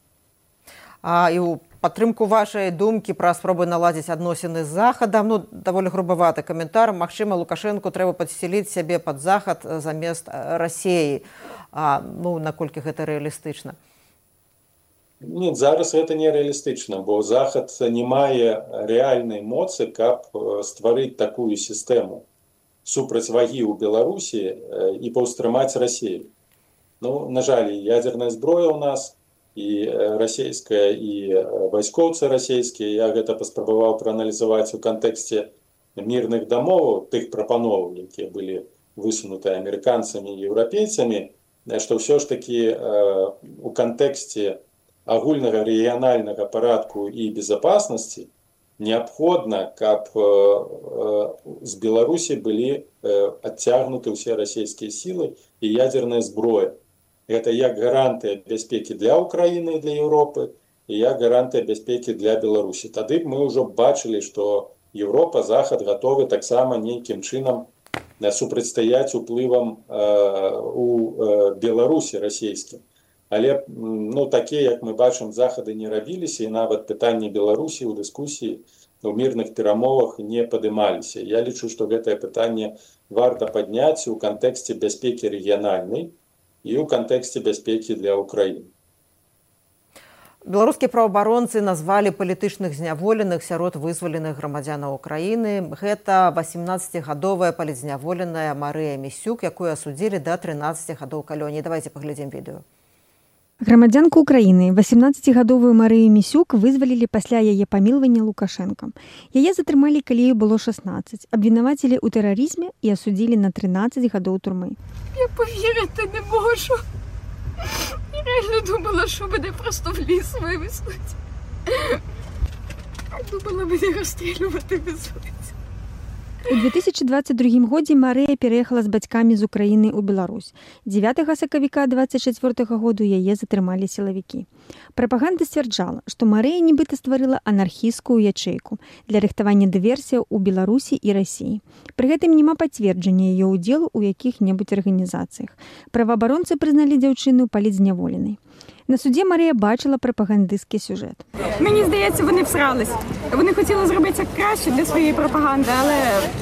[SPEAKER 2] А і ў падтрымку вашай думкі пра спробы наладзіць адносіны з захадам, ну, даволі грубаваты каментар. Магчыма, Лукашэнку трэба падсіліць сябе пад захад замест Расіі. А, ну, наколькі гэта рэалістычна?
[SPEAKER 3] Нет, зараз гэта не рэалістычна, бо захад не мае рэальнай моцы, каб стварыць такую сістэму супрацьвагі ў Беларусі і паўстрымаць Расію. Ну, на жаль, ядзерная зброя ў нас, і расійская, і вайскоўцы расійскія. Я гэта паспрабаваў прааналізаваць у кантэксце мірных дамоваў, тых прапановаў, якія былі высунутыя амерыканцамі і еўрапейцамі, што ўсё ж такі у кантэксце агульнага рэгіянальнага парадку і безопасности неабходна, каб з Беларусі былі адцягнуты ўсе расійскія сілы і ядерная зброя. Это як гарантыя бяспекі для Украіны і для Еўропы, і як гарантыя бяспекі для Беларусі. Тады мы ўжо бачылі, што Еўропа, Захад гатовы таксама нейкім чынам супрацьстаяць уплывам у Беларусі расійскім. Але ну, такія, як мы бачым, захады не рабіліся, і нават пытанні Беларусі ў дыскусіі у мірных перамовах не падымаліся. Я лічу, што гэтае пытанне варта падняць у кантэксце бяспекі рэгіянальнай і ў кантэксце бяспекі для Украіны.
[SPEAKER 2] Беларускія праваабаронцы назвалі палітычных зняволеных сярод вызваленых грамадзянаў Украіны. Гэта васемнаццацігадовая палітзняволеная Марыя Місюк, якую асудзілі да трынаццаці гадоў калоніі. Давайте паглядзім відэо.
[SPEAKER 5] Грамадзянку Украіны, васемнаццацігадовую Марыю Місюк вызвалілі пасля яе памілвання Лукашэнкам. Яе затрымалі, калі ёй было шаснаццаць, абвінавацілі ў тэрарызме і асудзілі на трынаццаць гадоў турмы.
[SPEAKER 6] Я повірити не можу. Я реально думала, що мене просто в ліс вивезуть. Думала, мене розстрілювати везуть.
[SPEAKER 5] У две тысячи двадцать другім годзе Марыя пераехала з бацькамі з Украіны ў Беларусь. дзевятага сакавіка двадцать чацвёртага году яе затрымалі сілавікі. Прапаганда сцвярджала, што Марыя нібыта стварыла анархісцкую ячэйку для рыхтавання дыверсіяў у Беларусі і Расіі. Пры гэтым няма пацверджання яе ўдзелу ў якіх-небудзь арганізацыях. Праваабаронцы прызналі дзяўчыну палітзняволенай. На суді Марія бачила пропагандистський сюжет.
[SPEAKER 6] Мені здається, вони всрались. Вони хотіли зробити краще для своєї пропаганди, але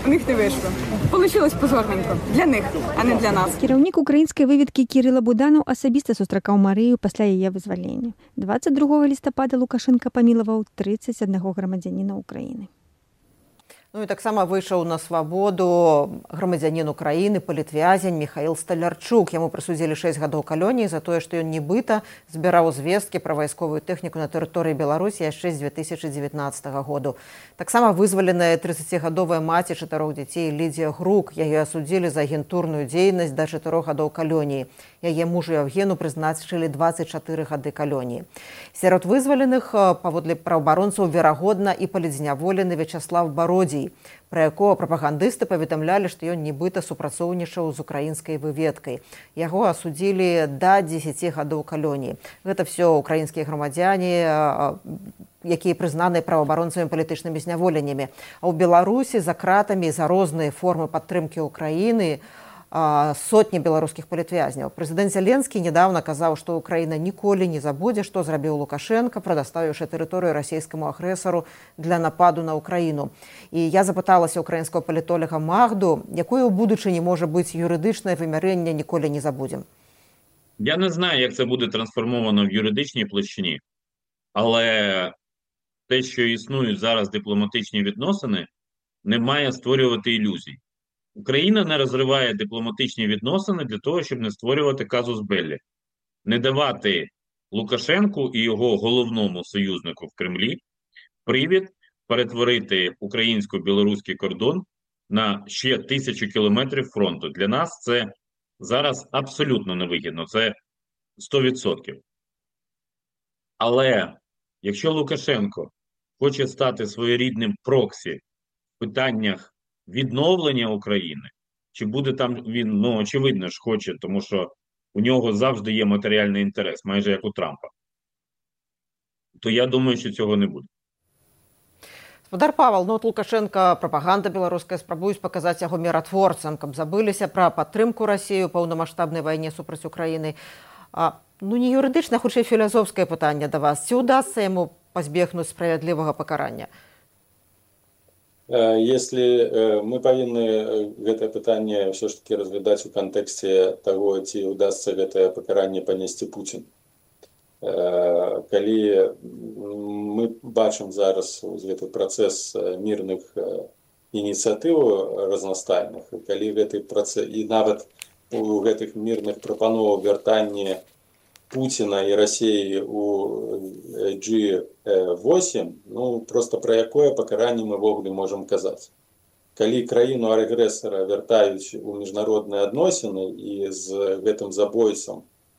[SPEAKER 7] У них не вийшло. Получилось позорненько. Для них, а не для нас.
[SPEAKER 5] Кіраўнік украінскай выведкі Кірыла Буданаў асабіста сустракаў Марыю пасля яе вызвалення. дваццаць другога лістапада Лукашенка памілаваў трыццаць аднаго грамадзяніна Украіны.
[SPEAKER 2] Ну і таксама выйшаў на свабоду грамадзянін Украіны, палітвязень Міхаіл Сталярчук. Яму прысудзілі шэсць гадоў калоніі за тое, што ён нібыта збіраў звесткі пра вайсковую тэхніку на тэрыторыі Беларусі яшчэ з дзве тысячы дзевятнаццатага году. Таксама вызваленая трыццацігадовая маці чатырох дзяцей Лідзія Грук. Яе асудзілі за агентурную дзейнасць да чатырох гадоў калоніі. Яе мужу Евгену прызначылі дваццаць чатыры гады калоніі. Сярод вызваленых, паводле праўабаронцаў, верагодна і палітзняволены Вячаслав Бародзій, пра якога прапагандысты паведамлялі, што ён нібыта супрацоўнічаў з украінскай выведкай. Яго асудзілі да дзесяці гадоў калоніі. Гэта ўсё украінскія грамадзяне, якія прызнаныя праваабаронцамі палітычнымі зняволеннямі. А ў Беларусі за кратамі за розныя формы падтрымкі Украіны сотні беларускіх палітвязняў. Прэзідэнт Зеленскі нядаўна казаў, што Украіна ніколі не забудзе, што зрабіў Лукашенка, прадаставіўшы тэрыторыю расійскаму агрэсару для нападу на Украіну. І я запыталася украінскага палітолага Магду, якое ў будучыні можа быць юридичне вимірення «ніколі не забудем».
[SPEAKER 4] Я не знаю, як це буде трансформовано в юридичній площині, але те, що існують зараз дипломатичні відносини, не має створювати ілюзій. Україна не розриває дипломатичні відносини для того, щоб не створювати казус беллі. Не давати Лукашенку і його головному союзнику в Кремлі привід перетворити українсько-білоруський кордон на ще тисячу кілометрів фронту. Для нас це зараз абсолютно невигідно, це сто відсотків. Але якщо Лукашенко хоче стати своєрідним проксі в питаннях відновлення України, чи буде там він, ну, очевидно ж хоче, тому що у нього завжди є матеріальний інтерес, майже як у Трампа, то я думаю, що цього не буде.
[SPEAKER 2] Гаспадар Павел, ну от Лукашенко, прапаганда беларуская, спрабуюць паказаць яго міратворцам, каб забыліся пра падтрымку Расіі ў паўнамаштабнай вайне супраць Украіны. А, ну не юрыдычна, хутчэй філасофскае пытанне да вас. Ці ўдасца яму пазбегнуць справядлівага пакарання?
[SPEAKER 3] Если мы повинны это пытание все-таки разглядать в контексте того, ці удастся это покарание понести Путин. Коли мы бачим зараз этот процесс мирных инициатив разнастайных, коли гэты процесс, и нават у гэтых мирных пропановаў вяртання Путина и России у джи восемь, ну просто про якое пакаранне мы ввогуле можем казаць. Калі краіну агрэсара вяртаюць у міжнародныя адносіны і з гэтым забойцам,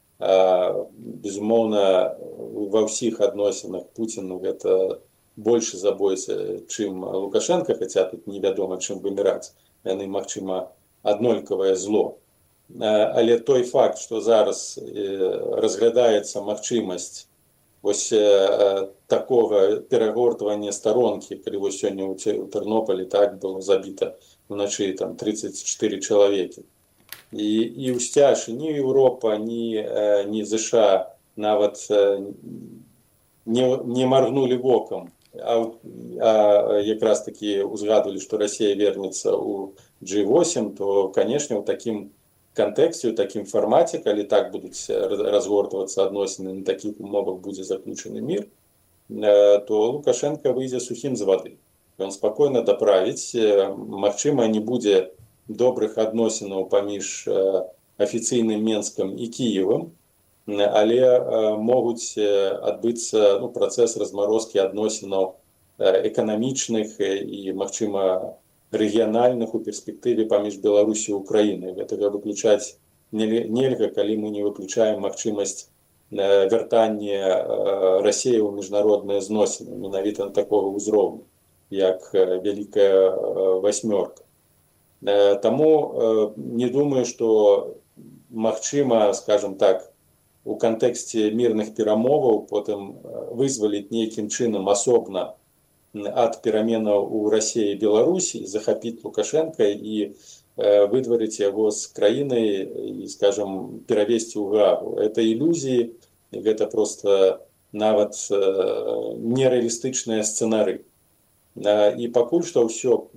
[SPEAKER 3] безумоўна, ва ўсіх адносінах Путіну гэта больше забойца, чым Лукашенко, хаця тут невядома, чым выміраць. Яны, магчыма, аднолькавае зло. Але той факт, што зараз разглядаецца магчымасць вось такога перагортвання старонкі, калі вось сёння ў Тэрнополі так было забіта ўначы там тридцать четыре чалавекі. І, і ўсцяж ні Еўропа, ні, ні ЗША нават не, не маргнулі вокам, а, а якраз такі узгадвалі, што Расія вернецца ў джи восемь, то, канешне, у такім контексте, в таким формате, коли так будут разгортываться адносины, на таких умовах будет заключен мир, то Лукашенко выйдет сухим з воды. Он спокойно доправить, магчыма, не будет добрых адносинаў паміж офіцыйным Менском и Киевом, але могут адбыцца, ну, процесс разморозки адносинаў экономичных и, магчыма, рэгіянальных у перспектыве паміж Беларусі і Украінай. Гэтага выключаць нельга, калі мы не выключаем магчымасць вяртання Расіі ў міжнародныя зносіны менавіта такого ўзроўню, як Вялікая Васьмёрка. Таму не думаю, што магчыма, скажем так, у кантэксце мірных перамоваў потым вызваліць нейкім чынам асобна от пераменаў у России и Беларуси, захапіць Лукашенко и э, выдворить его с краиной и, скажем, перавесці ў Гаагу. Это иллюзии, это просто нават э, нереалистичные сценары. І пакуль што ўсё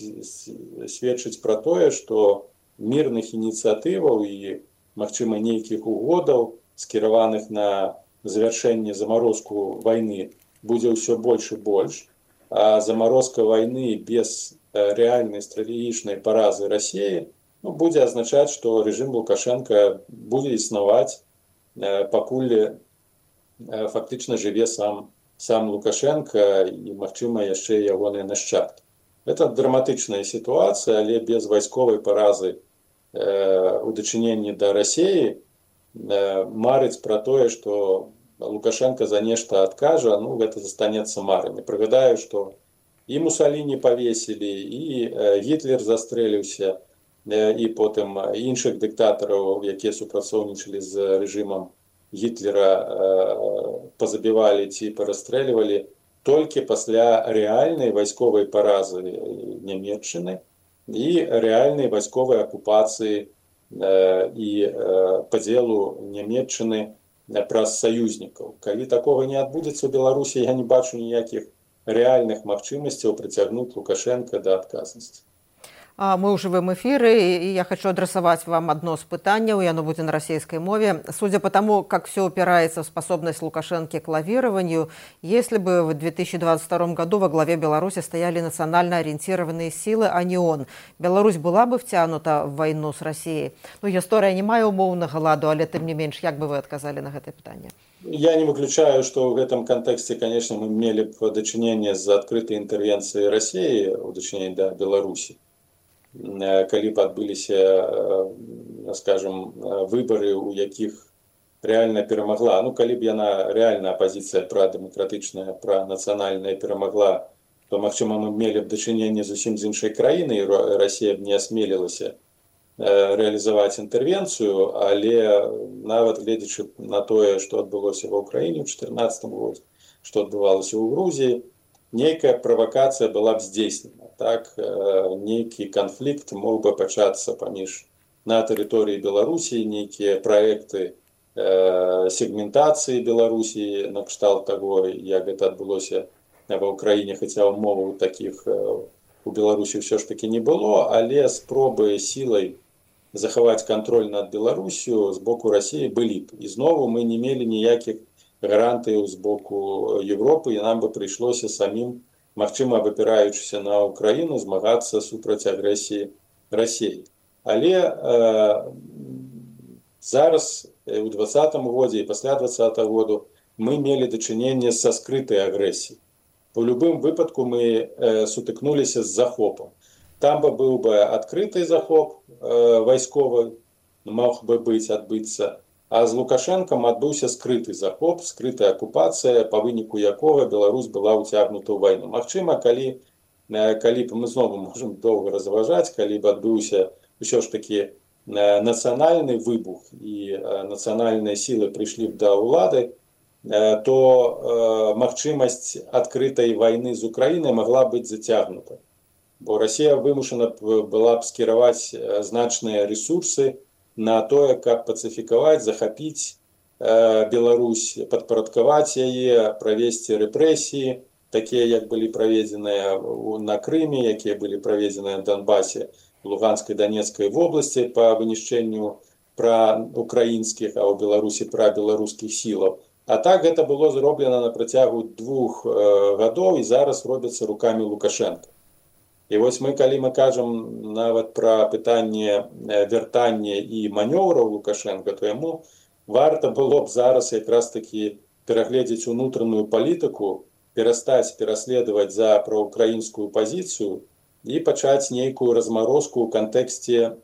[SPEAKER 3] сведчыць пра тое, што мірных ініцыятываў і, магчыма, нейкіх угодаў, скіраваных на завяршэнне замарозку вайны, будзе ўсё больш і больш. А замарозка вайны без рэальнай стратэгічнай паразы Расіі ну, будзе азначаць, што рэжым Лукашенка будзе існаваць, пакуль фактычна жыве сам сам Лукашенко і, магчыма, яшчэ ягоныя нашчадкі. Это драматычная сітуацыя, але без вайсковай паразы э, у дачыненні да Расіі э, марыць пра тое, што Лукашенко за нешта адкажа, ну, гэта застанецца марамі. Прыгадаю, што і Мусаліні павесілі, і э, Гітлер застрэліўся, э, і потым іншых дыктатараў, якія супрацоўнічалі з рэжымам Гітлера э, пазабівалі ці парастрэльвалі толькі пасля рэальнай вайсковай паразы Нямецчыны і рэальнай вайсковай акупацыі э, і э, падзелу Нямецчыны праз саюзнікаў. Калі такога не адбудзецца ў Беларусі, я не бачу ніякіх рэальных магчымасцяў прыцягнуць Лукашенка да адказнасці.
[SPEAKER 2] Мы ў жывым эфіры, и я хочу адресовать вам одно из пытаний, и оно будет на российской мове. Судя по тому, как все упирается в способность Лукашенко к лавированию, если бы в две тысячи двадцать втором году во главе Беларуси стояли национально ориентированные силы, а не он, Беларусь была бы втянута в войну с Россией? Ну, история не мае умоўнага ладу, але тым не менш, як бы вы отказали на это питание?
[SPEAKER 3] Я не выключаю, что в этом контексте, конечно, мы имели бы дачыненне з открытой интервенцией России, у дачыненні до Беларуси. Калі б адбыліся, скажем, выборы, у якіх реально перамагла, ну, калі б яна реальная оппозиция прадэмакратычная, пранацыянальная перамагла, то, магчыма, мы мелі б дачыненне зусім з іншай краіны, і Расія б не асмелілася реалізаваць інтэрвенцыю, але нават гледзячы на тое, што адбылося ва ўкраіне ў две тысячи чатырнаццатым годзе, што адбывалася ў Грузіі, нейкая правакацыя была б здзейснена. Так, нейкі канфлікт мог бы пачацца паміж на тэрыторыі Беларусі, нейкія праекты э, сегментацыі Беларусі на кшталт таго, як гэта адбылося ва ўкраіне, хаця умоваў такіх э, у Беларусі ўсё ж такі не было, але спробы сілай захаваць кантроль над Беларусю з боку Расіі былі б. І знову мы не мелі ніякіх гарантыяў з боку Европы, і нам бы прыйшлося самім, магчыма, абапіраючыся на Украіну, змагацца супраць агрэсіі Расіі. Але э, зараз, у двадцатым годзе і пасля двадцатага году, мы мелі дачыненне са скрытай агрэсіяй. У любым выпадку мы э, сутыкнуліся з захопам. Там бы быў бы адкрыты захоп э, вайсковы, мог бы быць, адбыцца, а з Лукашенком адбыўся скрыты захоп, скрытая акупацыя, па выніку якога Беларусь была ўцягнута ў вайну. Магчыма, калі, калі б мы знову можам доўга разважаць, калі б адбыўся ўсё ж такі нацыянальны выбух і нацыянальныя сілы прыйшлі б да ўлады, то магчымасць адкрытай вайны з Украінай магла быць зацягнута. Бо Расія вымушана была б скіраваць значныя ресурсы на тое, как пацыфікаваць, захапіць э, Беларусь, падпарадкаваць яе, правесці рэпрэсіі, такія, як былі праведзеныя на Крыме, якія былі праведзеныя на Донбасе, Луганскай, Донецкай вобласці па вынішчэнню праукраінскіх, а ў Беларусі прабеларускіх сілаў. А так гэта было зроблена на працягу двух э, гадоў і зараз робіцца рукамі Лукашенка. І вось мы, калі мы кажам нават пра пытанне вяртання і манёўраў Лукашенка, то яму варта было б зараз якраз такі перагледзець унутраную палітыку, перастаць пераследаваць за праўкраінскую пазіцыю і пачаць нейкую размарозку ў кантэксце э,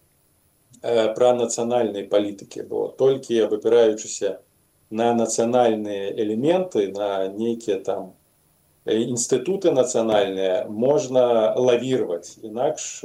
[SPEAKER 3] пра нацыянальнай палітыкі. Бо толькі абапіраючыся на нацыянальныя элементы, на нейкія там інстытуты нацыянальныя можна лавірваць, інакш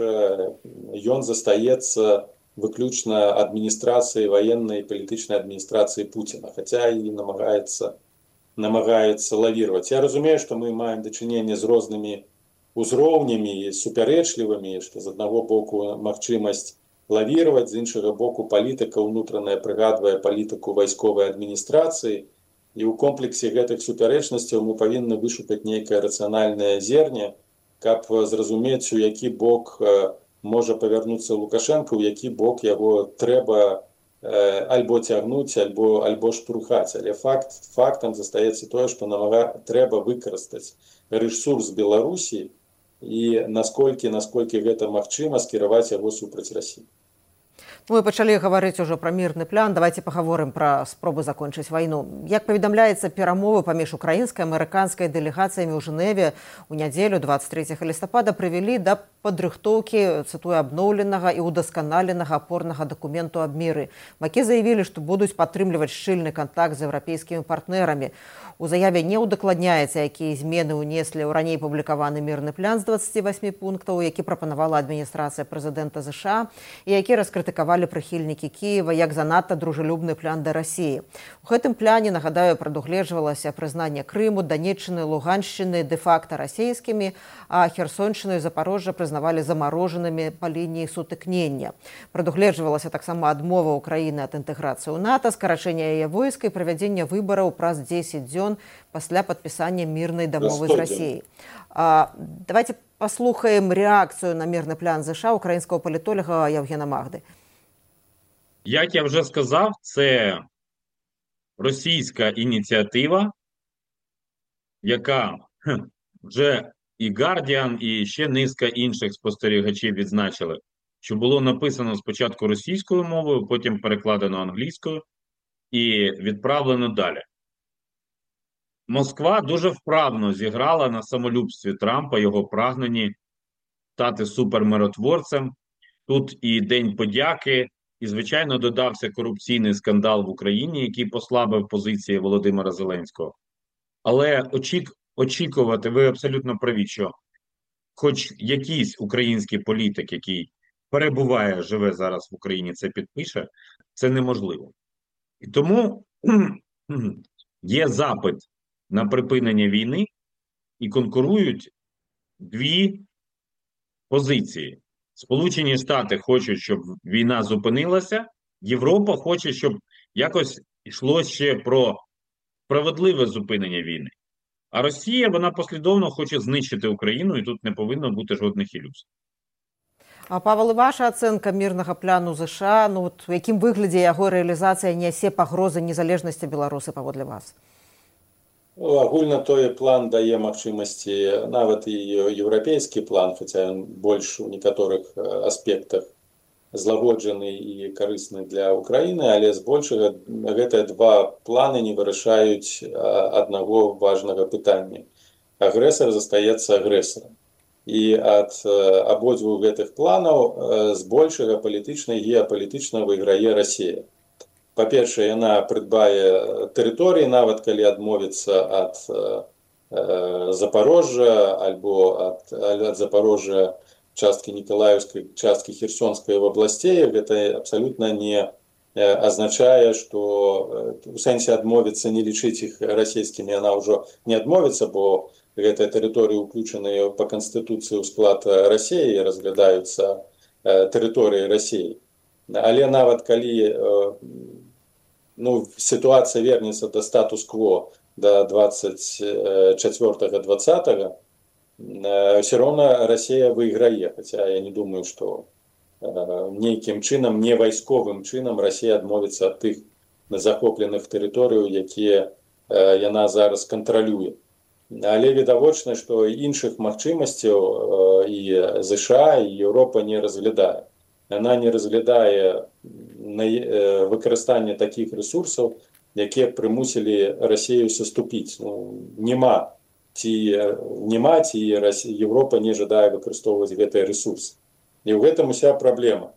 [SPEAKER 3] ён застаецца выключна адміністрацыяй, ваеннай і палітычнай адміністрацыі Пуціна, хаця і намагаецца, намагаецца лавірваць. Я разумею, што мы маем дачыненне з рознымі узроўнямі, супярэчлівымі, што з аднаго боку магчымасць лавірваць, з іншага боку палітыка ўнутраная прыгадвае палітыку вайсковай адміністрацыі, і ў комплексе гэтых супярэчнасцяў мы павінны вышукаць нейкае рацыянальнае зерне, каб зразумець, у які бок можа павярнуцца Лукашенко, у які бок яго трэба альбо цягнуць, альбо, альбо штурхаць. Але факт, фактам застаецца тое, што намага трэба выкарыстаць рэсурс Беларусі і насколькі, насколькі гэта магчыма, скіраваць яго супраць Расіі.
[SPEAKER 2] Мы пачалі гаварыць ужо пра мірны план. Давайте пагаворым пра спробы закончыць вайну. Як паведамляецца, перамовы паміж украінскай і амерыканскай дэлегацыямі ў Жэневе ў нядзелю дваццаць трэцяга лістапада прывялі да падрыхтоўкі, цытую, абноўленага і удасканаленага апорнага дакументу аб міры. Бакі заявілі, што будуць падтрымліваць шчыльны кантакт з еўрапейскімі партнерамі. У заяве не ўдакладняецца, якія змены ўнеслі ў раней публікаваны мірны план з дваццаці васьмі пунктаў, які прапанавала адміністрацыя прэзідэнта ЗША і які раскрытыкавалі прыхільнікі Кіева як занадта дружелюбны план да Расіі. У гэтым пляне, нагадаю, прадугледжвалася прызнанне Крыму, Данеччыны, Луганшчыны дэ-факта расійскімі, а Херсоншчыну і Запорожжа прызнавалі замарожанымі па лініі сутыкнення. Прадугледжвалася таксама адмова Украіны ад інтэграцыі ў НАТО, скарачэння яе войска і правядзення выбараў праз дзесяць дзён пасля падпісання мірнай дамовы з Расіяй. А, давайте паслухаем рэакцыю на мірны план ЗША українського політолога Євгена Магди.
[SPEAKER 4] Як я вже сказав, це російська ініціатива, яка вже і Guardian, і ще низка інших спостерігачів відзначили, що було написано спочатку російською мовою, потім перекладено англійською і відправлено далі. Москва дуже вправно зіграла на самолюбстві Трампа, його прагненні стати супермиротворцем. Тут і День подяки, і, звичайно, додався корупційний скандал в Україні, який послабив позиції Володимира Зеленського. Але очік, очікувати, ви абсолютно праві, що хоч якийсь український політик, який перебуває, живе зараз в Україні, це підпише, це неможливо. І тому є запит на припинення війни і конкурують дві позиції. Сполучені Штати хочуть, щоб війна зупинилася, Європа хоче, щоб якось йшло ще про справедливе зупинення війни. А Росія, вона послідовно хоче знищити Україну, і тут не повинно бути жодних ілюзій.
[SPEAKER 2] А, Павел, і ваша ацэнка мірнага плану ЗША, ну, от, у якім выглядзе яго рэалізацыя нясе пагрозы незалежнасці Беларуси, паводле вас?
[SPEAKER 3] Агульна той план дае магчымасці, нават і еўрапейскі план, хаця ён больш у некаторых аспектах злагоджаны і карысны для Украіны, але збольшага гэтыя два планы не вырашаюць аднаго важнага пытання. Агрэсар застаецца агрэсарам. І ад абодвух гэтых планаў збольшага палітычна і геапалітычна выйграе Расія. Па-першае, яна прыдбае тэрыторыі, нават калі адмовіцца ад Запорожжа альбо ад, ад Запорожжа часткі Нікалаеўскай, часткі Херсонскай абласцей, гэта абсалютна не азначае, што у сэнсе адмовіцца, не лічыць іх расійскімі, яна ўжо не адмовіцца, бо гэтыя тэрыторыі ўключаныя па Канстытуцыі ў склад Расіі, разглядаюцца тэрыторыі Расіі. Але нават калі ну, ситуация вернется до статус-кво до двадцать четвёртого двадцатого, все равно Россия выиграе, хотя я не думаю, что нейким чином, не вайсковым чином Россия адмовіцца ад тых захопленых тэрыторыяў, якія яна зараз кантралюе. Але відавочна, што іншых магчымасцяў і ЗША, і Еўропа не разглядае. Яна не разглядае выкарыстанне такіх рэсурсаў, якія прымусілі Расію саступіць. Ну, нема ці нема ці Еўропа не жадае выкарыстоўваць гэтыя рэсурсы. І ў гэтым уся праблема,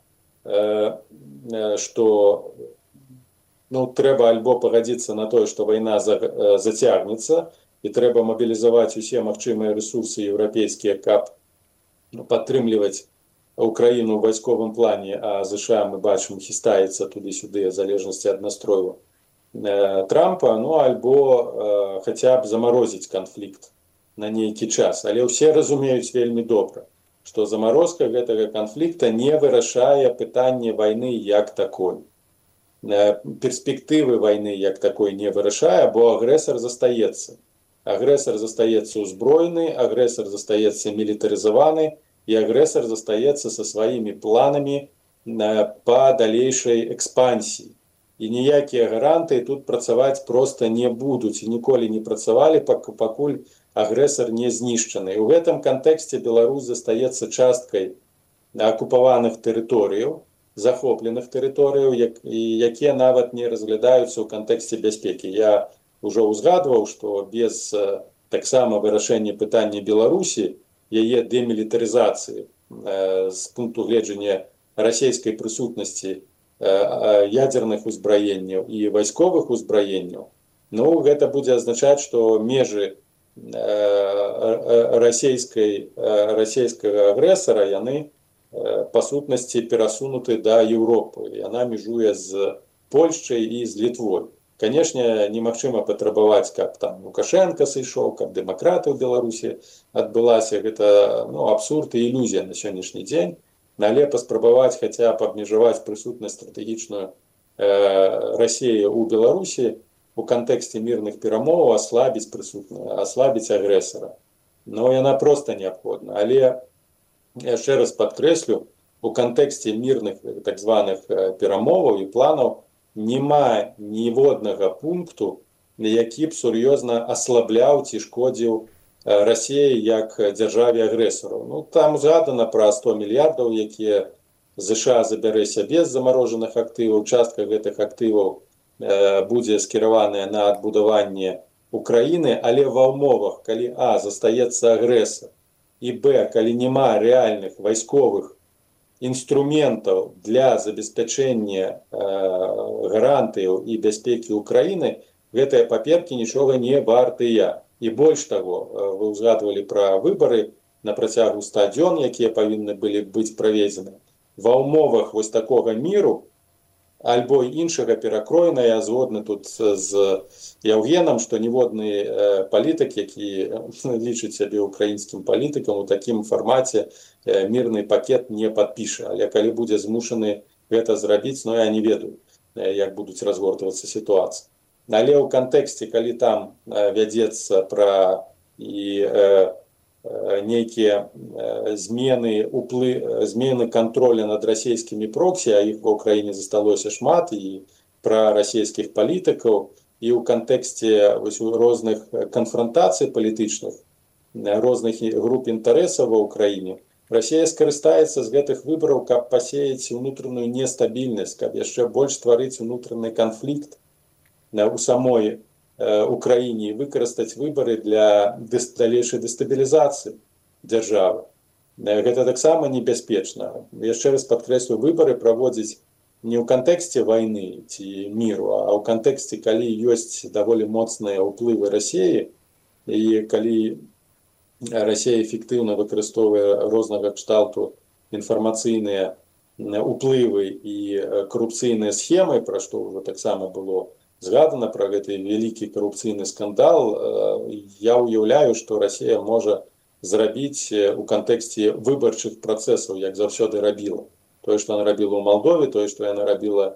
[SPEAKER 3] што ну, трэба альбо пагадзіцца на тое, што вайна зацягнецца, і трэба мабілізаваць усе магчымыя рэсурсы еўрапейскія, каб ну, падтрымліваць Украіну ў вайсковым плане, а ЗША, мы бачым, хістаецца туды-сюды в залежнасці ад настрою Трампа, ну, альбо э, хаця б замарозіць канфлікт на нейкі час. Але ўсе разумеюць вельмі добра, што замарозка гэтага канфлікта не вырашае пытанне вайны як такой. Перспектывы вайны як такой не вырашае, бо агрэсар застаецца. Агрэсар застаецца ўзброены, агрэсар застаецца мілітарызаваны, і агрэсар застаецца са сваімі планамі па далейшай экспансіі. І ніякія гарантыі тут працаваць проста не будуць і ніколі не працавалі, пакуль агрэсар не знішчаны. І ў гэтым кантэксце Беларусь застаецца часткай акупаваных тэрыторыяў, захопленых тэрыторыяў, якія нават не разглядаюцца ў кантэксце бяспекі. Я ўжо ўзгадваў, што без таксама вырашэння пытання Беларусі, яе дэмілітарызацыі з пункту гледжання расійскай прысутнасці ядерных узбраенняў і вайсковых узбраенняў, ну, гэта будзе азначаць, што межы расійскай, расійскага агрэсара, яны па сутнасці перасунуты да Еўропы. Яна межуе з Польшчай і з Літвой. Канешне, немагчыма патрабаваць, каб там Лукашенко сышоў, каб дэмакратыя ў Беларусі адбылася. Гэта, ну, абсурд і ілюзія на сённяшні дзень. Але паспрабаваць хаця б абмежаваць прысутнасць стратэгічную э, Расіі ў Беларусі у кантэксце мірных перамоў, аслабіць прысутную, аслабіць агрэсара. Но яна проста неабходна. Але яшчэ раз падкрэслю, у кантэксце мірных так званых перамоваў і планаў няма ніводнага пункту, які б сур'ёзна аслабляў ці шкодзіў Расіі як дзяржаве-агрэсару. Ну, там згадана пра сто мільярдаў, якія ЗША забярэ сябе з замарожаных актываў. Частка гэтых актываў э, будзе скіраваная на адбудаванне Украіны, але ва ўмовах, калі А, застаецца агрэсар, і Б, калі няма рэальных вайсковых інструментаў для забеспячэння э, гарантыяў і бяспекі Украіны, гэтыя паперкі нічога не вартыя. І больш таго, вы ўзгадвалі пра выбары на працягу ста дзён, якія павінны былі быць праведзены. Ва ўмовах вось такога міру, альбо іншага перакроена, я згодны тут з Яўгенам, што ніводны палітык, які лічыць сябе украінскім палітыкам, у такім фармаце мірны пакет не падпіша. Але калі будзе змушаны гэта зрабіць, ну я не ведаю, як будуць разгортвацца сітуацыі. Але ў кантэксце, калі там вядзецца пра і э, э, нейкія э, змены, уплы, змены контроля над расійскімі проксі, а іх ва ўкраіне засталося шмат, і пра расійскіх палітыкаў, і ў кантэксце вось, розных канфронтацый палітычных, розных груп інтарэсаў ва ўкраіне, Расія скарыстаецца з гэтых выбараў, каб пасеяць унутраную нестабільнасць, каб яшчэ больш стварыць унутраны канфлікт у самой э, Украіне, выкарыстаць выбары для дэс, далейшай дэстабілізацыі дзяржавы. Гэта таксама небяспечна. Яшчэ раз падкрэслю, выбары праводзіць не ў кантэксце вайны ці міру, а ў кантэксце, калі ёсць даволі моцныя ўплывы Расіі, і калі Расія эфектыўна выкарыстоўвае рознага кшталту інфармацыйныя ўплывы і карупцыйныя схемы, пра што ўжо таксама было згадана, пра гэты вялікі карупцыйны скандал, я ўяўляю, што Расія можа зрабіць у кантэксце выбарчых працэсаў, як заўсёды рабіла. Тое, што яна рабіла ў Малдове, тое, што яна рабіла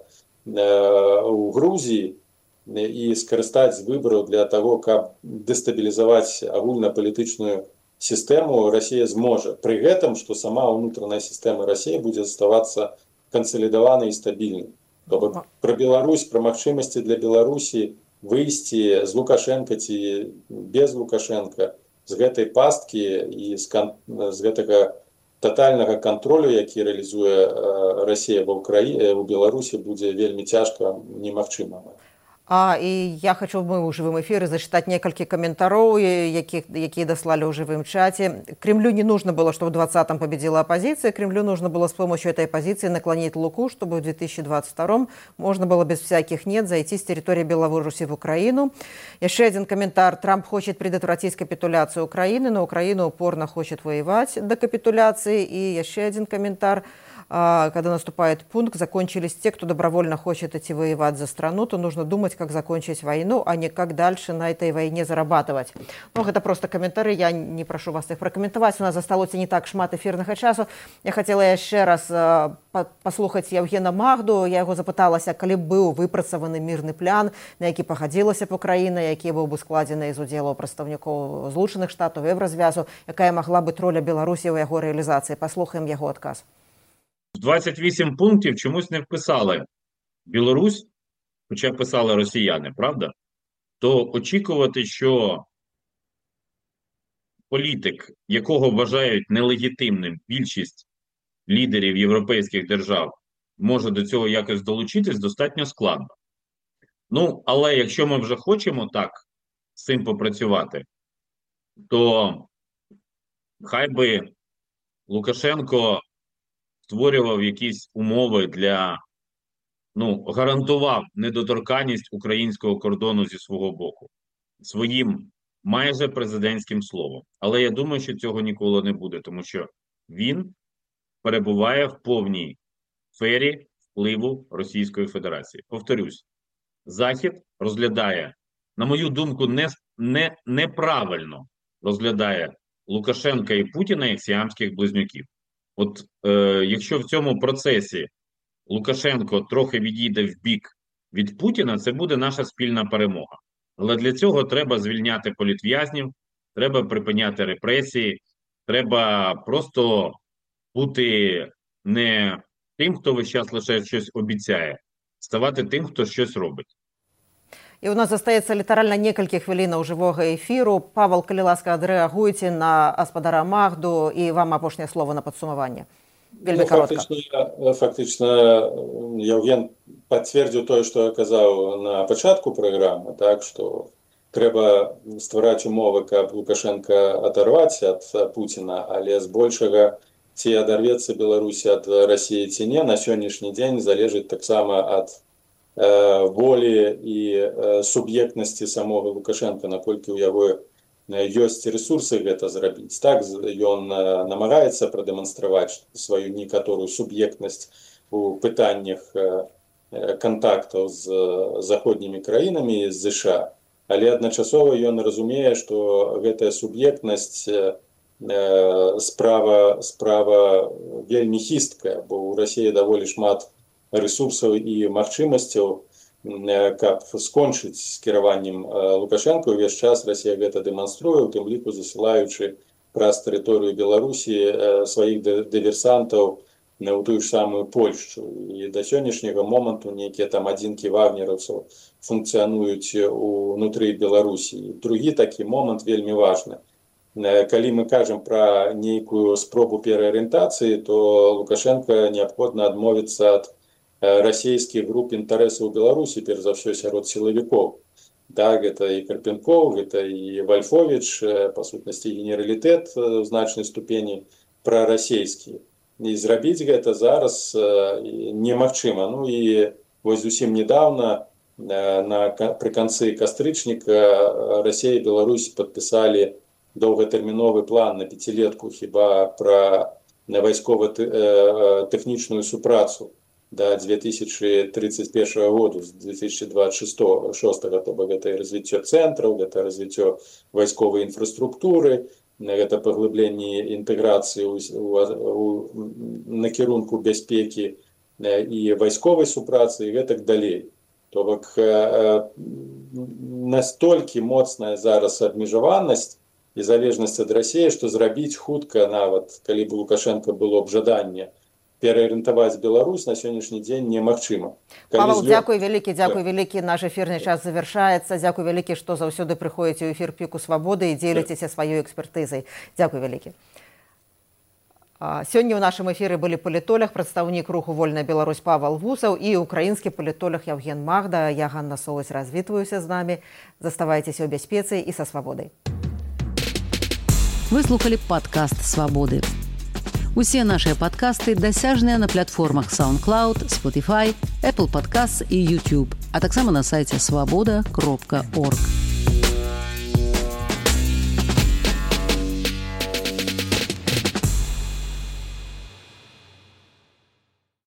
[SPEAKER 3] ў Грузіі, і скарыстаць з выбараў для таго, каб дэстабілізаваць агульнапалітычную сістэму, Расія зможа. Пры гэтым, што сама ўнутраная сістэма Расіі будзе заставацца кансалідаванай і стабільнай. Тобто пра Беларусь, пра магчымасці для Беларусі выйсці з Лукашенка ці без Лукашенка, з гэтай пасткі і з, кан... з гэтага татальнага кантролю, які рэалізуе Расія ва ўкраіне, у Беларусі будзе вельмі цяжка, немагчыма.
[SPEAKER 2] А, і я хочу мы ў жывым эфіры зачытаць некалькі каментароў, якіх, якія даслалі ў жывым чате. Кремлю не нужно было, чтобы в двадцатом победила оппозиция. Кремлю нужно было с помощью этой оппозиции наклонить Луку, чтобы в две тысячи двадцать втором можно было без всяких «нет» зайти с территории Беларуси в Украину. Еще один комментарий. Трамп хочет предотвратить капитуляцию Украины, но Украина упорно хочет воевать до капитуляции. И еще один комментарий. когда наступает пункт, закончились те, кто добровольно хочет идти воевать за страну, то нужно думать, как закончить войну, а не как дальше на этой войне зарабатывать. Ну, это просто комментарий, я не прошу вас их прокомментовать. У нас засталося не так шмат эфирного часу. Я хотела еще раз послухать Евгена Магду. Я его запыталася, коли был выпрацаваны мирный план, на які пагадзілася б Украіна, які быў бы складзены з удзелу прадстаўнікоў Злучаных Штатаў, Еўразвязу, якая магла быць роля Беларусі ў яго рэалізацыі. Паслухаем яго адказ.
[SPEAKER 4] двадцять вісім пунктів чомусь не вписали Білорусь, хоча писали росіяни, правда? То очікувати, що політик, якого вважають нелегітимним більшість лідерів європейських держав, може до цього якось долучитись, достатньо складно. Ну, але якщо ми вже хочемо так з цим попрацювати, то хай би Лукашенко створював якісь умови для, ну, гарантував недоторканність українського кордону зі свого боку, своїм майже президентським словом. Але я думаю, що цього ніколи не буде, тому що він перебуває в повній сфері впливу Російської Федерації. Повторюсь, Захід розглядає, на мою думку, не, не, неправильно розглядає Лукашенка і Путіна як сіамських близнюків. От е, якщо в цьому процесі Лукашенко трохи відійде в бік від Путіна, це буде наша спільна перемога. Але для цього треба звільняти політв'язнів, треба припиняти репресії, треба просто бути не тим, хто весь час лише щось обіцяє, ставати тим, хто щось робить.
[SPEAKER 2] І у нас застаецца літаральна некалькі хвілінаў жывога эфіру. Павел, калі ласка, адрэагуйце на гаспадара Магду, і вам апошняе слово на падсумаванне. Вельмі
[SPEAKER 3] ну,
[SPEAKER 2] коротко.
[SPEAKER 3] Фактычна, фактычна Евген пацвердзіў тое, што я казаў на пачатку праграмы, так, што трэба ствараць умовы, каб Лукашенко адарваць ад Пуціна, але збольшага ці адарвецца Беларусі ад Расіі ці не, на сённяшні дзень залежыць таксама ад волі і суб'ектнасці самога Лукашенка, наколькі ў яго ёсць ресурсы гэта зрабіць. Так, ён намагаецца прадэманстраваць сваю некаторую суб'ектнасць у пытаннях кантактаў з заходнімі краінамі, з ЗША, але адначасова ён разумее, што гэтая суб'ектнасць справа, справа вельмі хісткая, бо ў Расіі даволі шмат ресурсаў і магчымасцяў, каб скончыць з кіраваннем Лукашенко. Увесь час Расія гэта дэманструе, у тым ліку засылаючы праз тэрыторыю Беларусі сваіх дыверсантаў у тую ж самую Польшчу. І да сённяшняга моманту нейкія там адзінкі вагнераўцаў функцыянуюць унутры Беларусі. Другі такі момант вельмі важны. Калі мы кажам пра нейкую спробу пераарыентацыі, то Лукашенко неабходна адмовіцца ад расійскіх груп інтарэсаў у Беларусі, перш за ўсё сярод сілавікоў. Так, гэта і Карпенков, гэта і Вальфович, па сутнасці генералітэт в значнай ступені прарасійскі. І зрабіць гэта зараз немагчыма. Ну і вось зусім недавно, на, пры канцы кастрычніка, Расія і Беларусь падпісалі доўгатэрміновы план на пяцілетку хіба пра вайскова-тэхнічную супрацу до две тысячи тридцать первого года, с две тысячи двадцать шестого, то бок гэта развіццё цэнтраў, гэта развіццё вайсковай інфраструктуры, гэта паглыбленне інтэграцыі ў, у, у накірунку бяспекі і вайсковай супрацы і гэтак далей. То бок настолькі моцная зараз абмежаванасць і залежнасць ад Расіі, што зрабіць хутка, нават калі б Лукашенко было б жаданне пераарыентаваць Беларусь, на сённяшні дзень немагчыма.
[SPEAKER 2] Павел, злё... дзякуй вялікі, дзякуй вялікі. Наш эфірны час завяршаецца. Дзякуй вялікі, што заўсёды прыходзіце ў эфір Піку Свабоды і дзеліцеся сваёй экспертызай. Дзякуй вялікі. Сёння ў нашым эфіры былі палітолог, прадстаўнік руху «Вольная Беларусь» Павел Вусаў і украінскі палітолог Евген Магда. Я, Ганна Солось, развітваюся з намі. Заставайцеся ў бяспецы і са свабодай.
[SPEAKER 1] Вы слухали падкаст «Свабоды». Усе нашыя падкасты дасяжныя на платформах SoundCloud, Spotify, Apple Podcasts і YouTube, а таксама на сайце свабода кропка орг.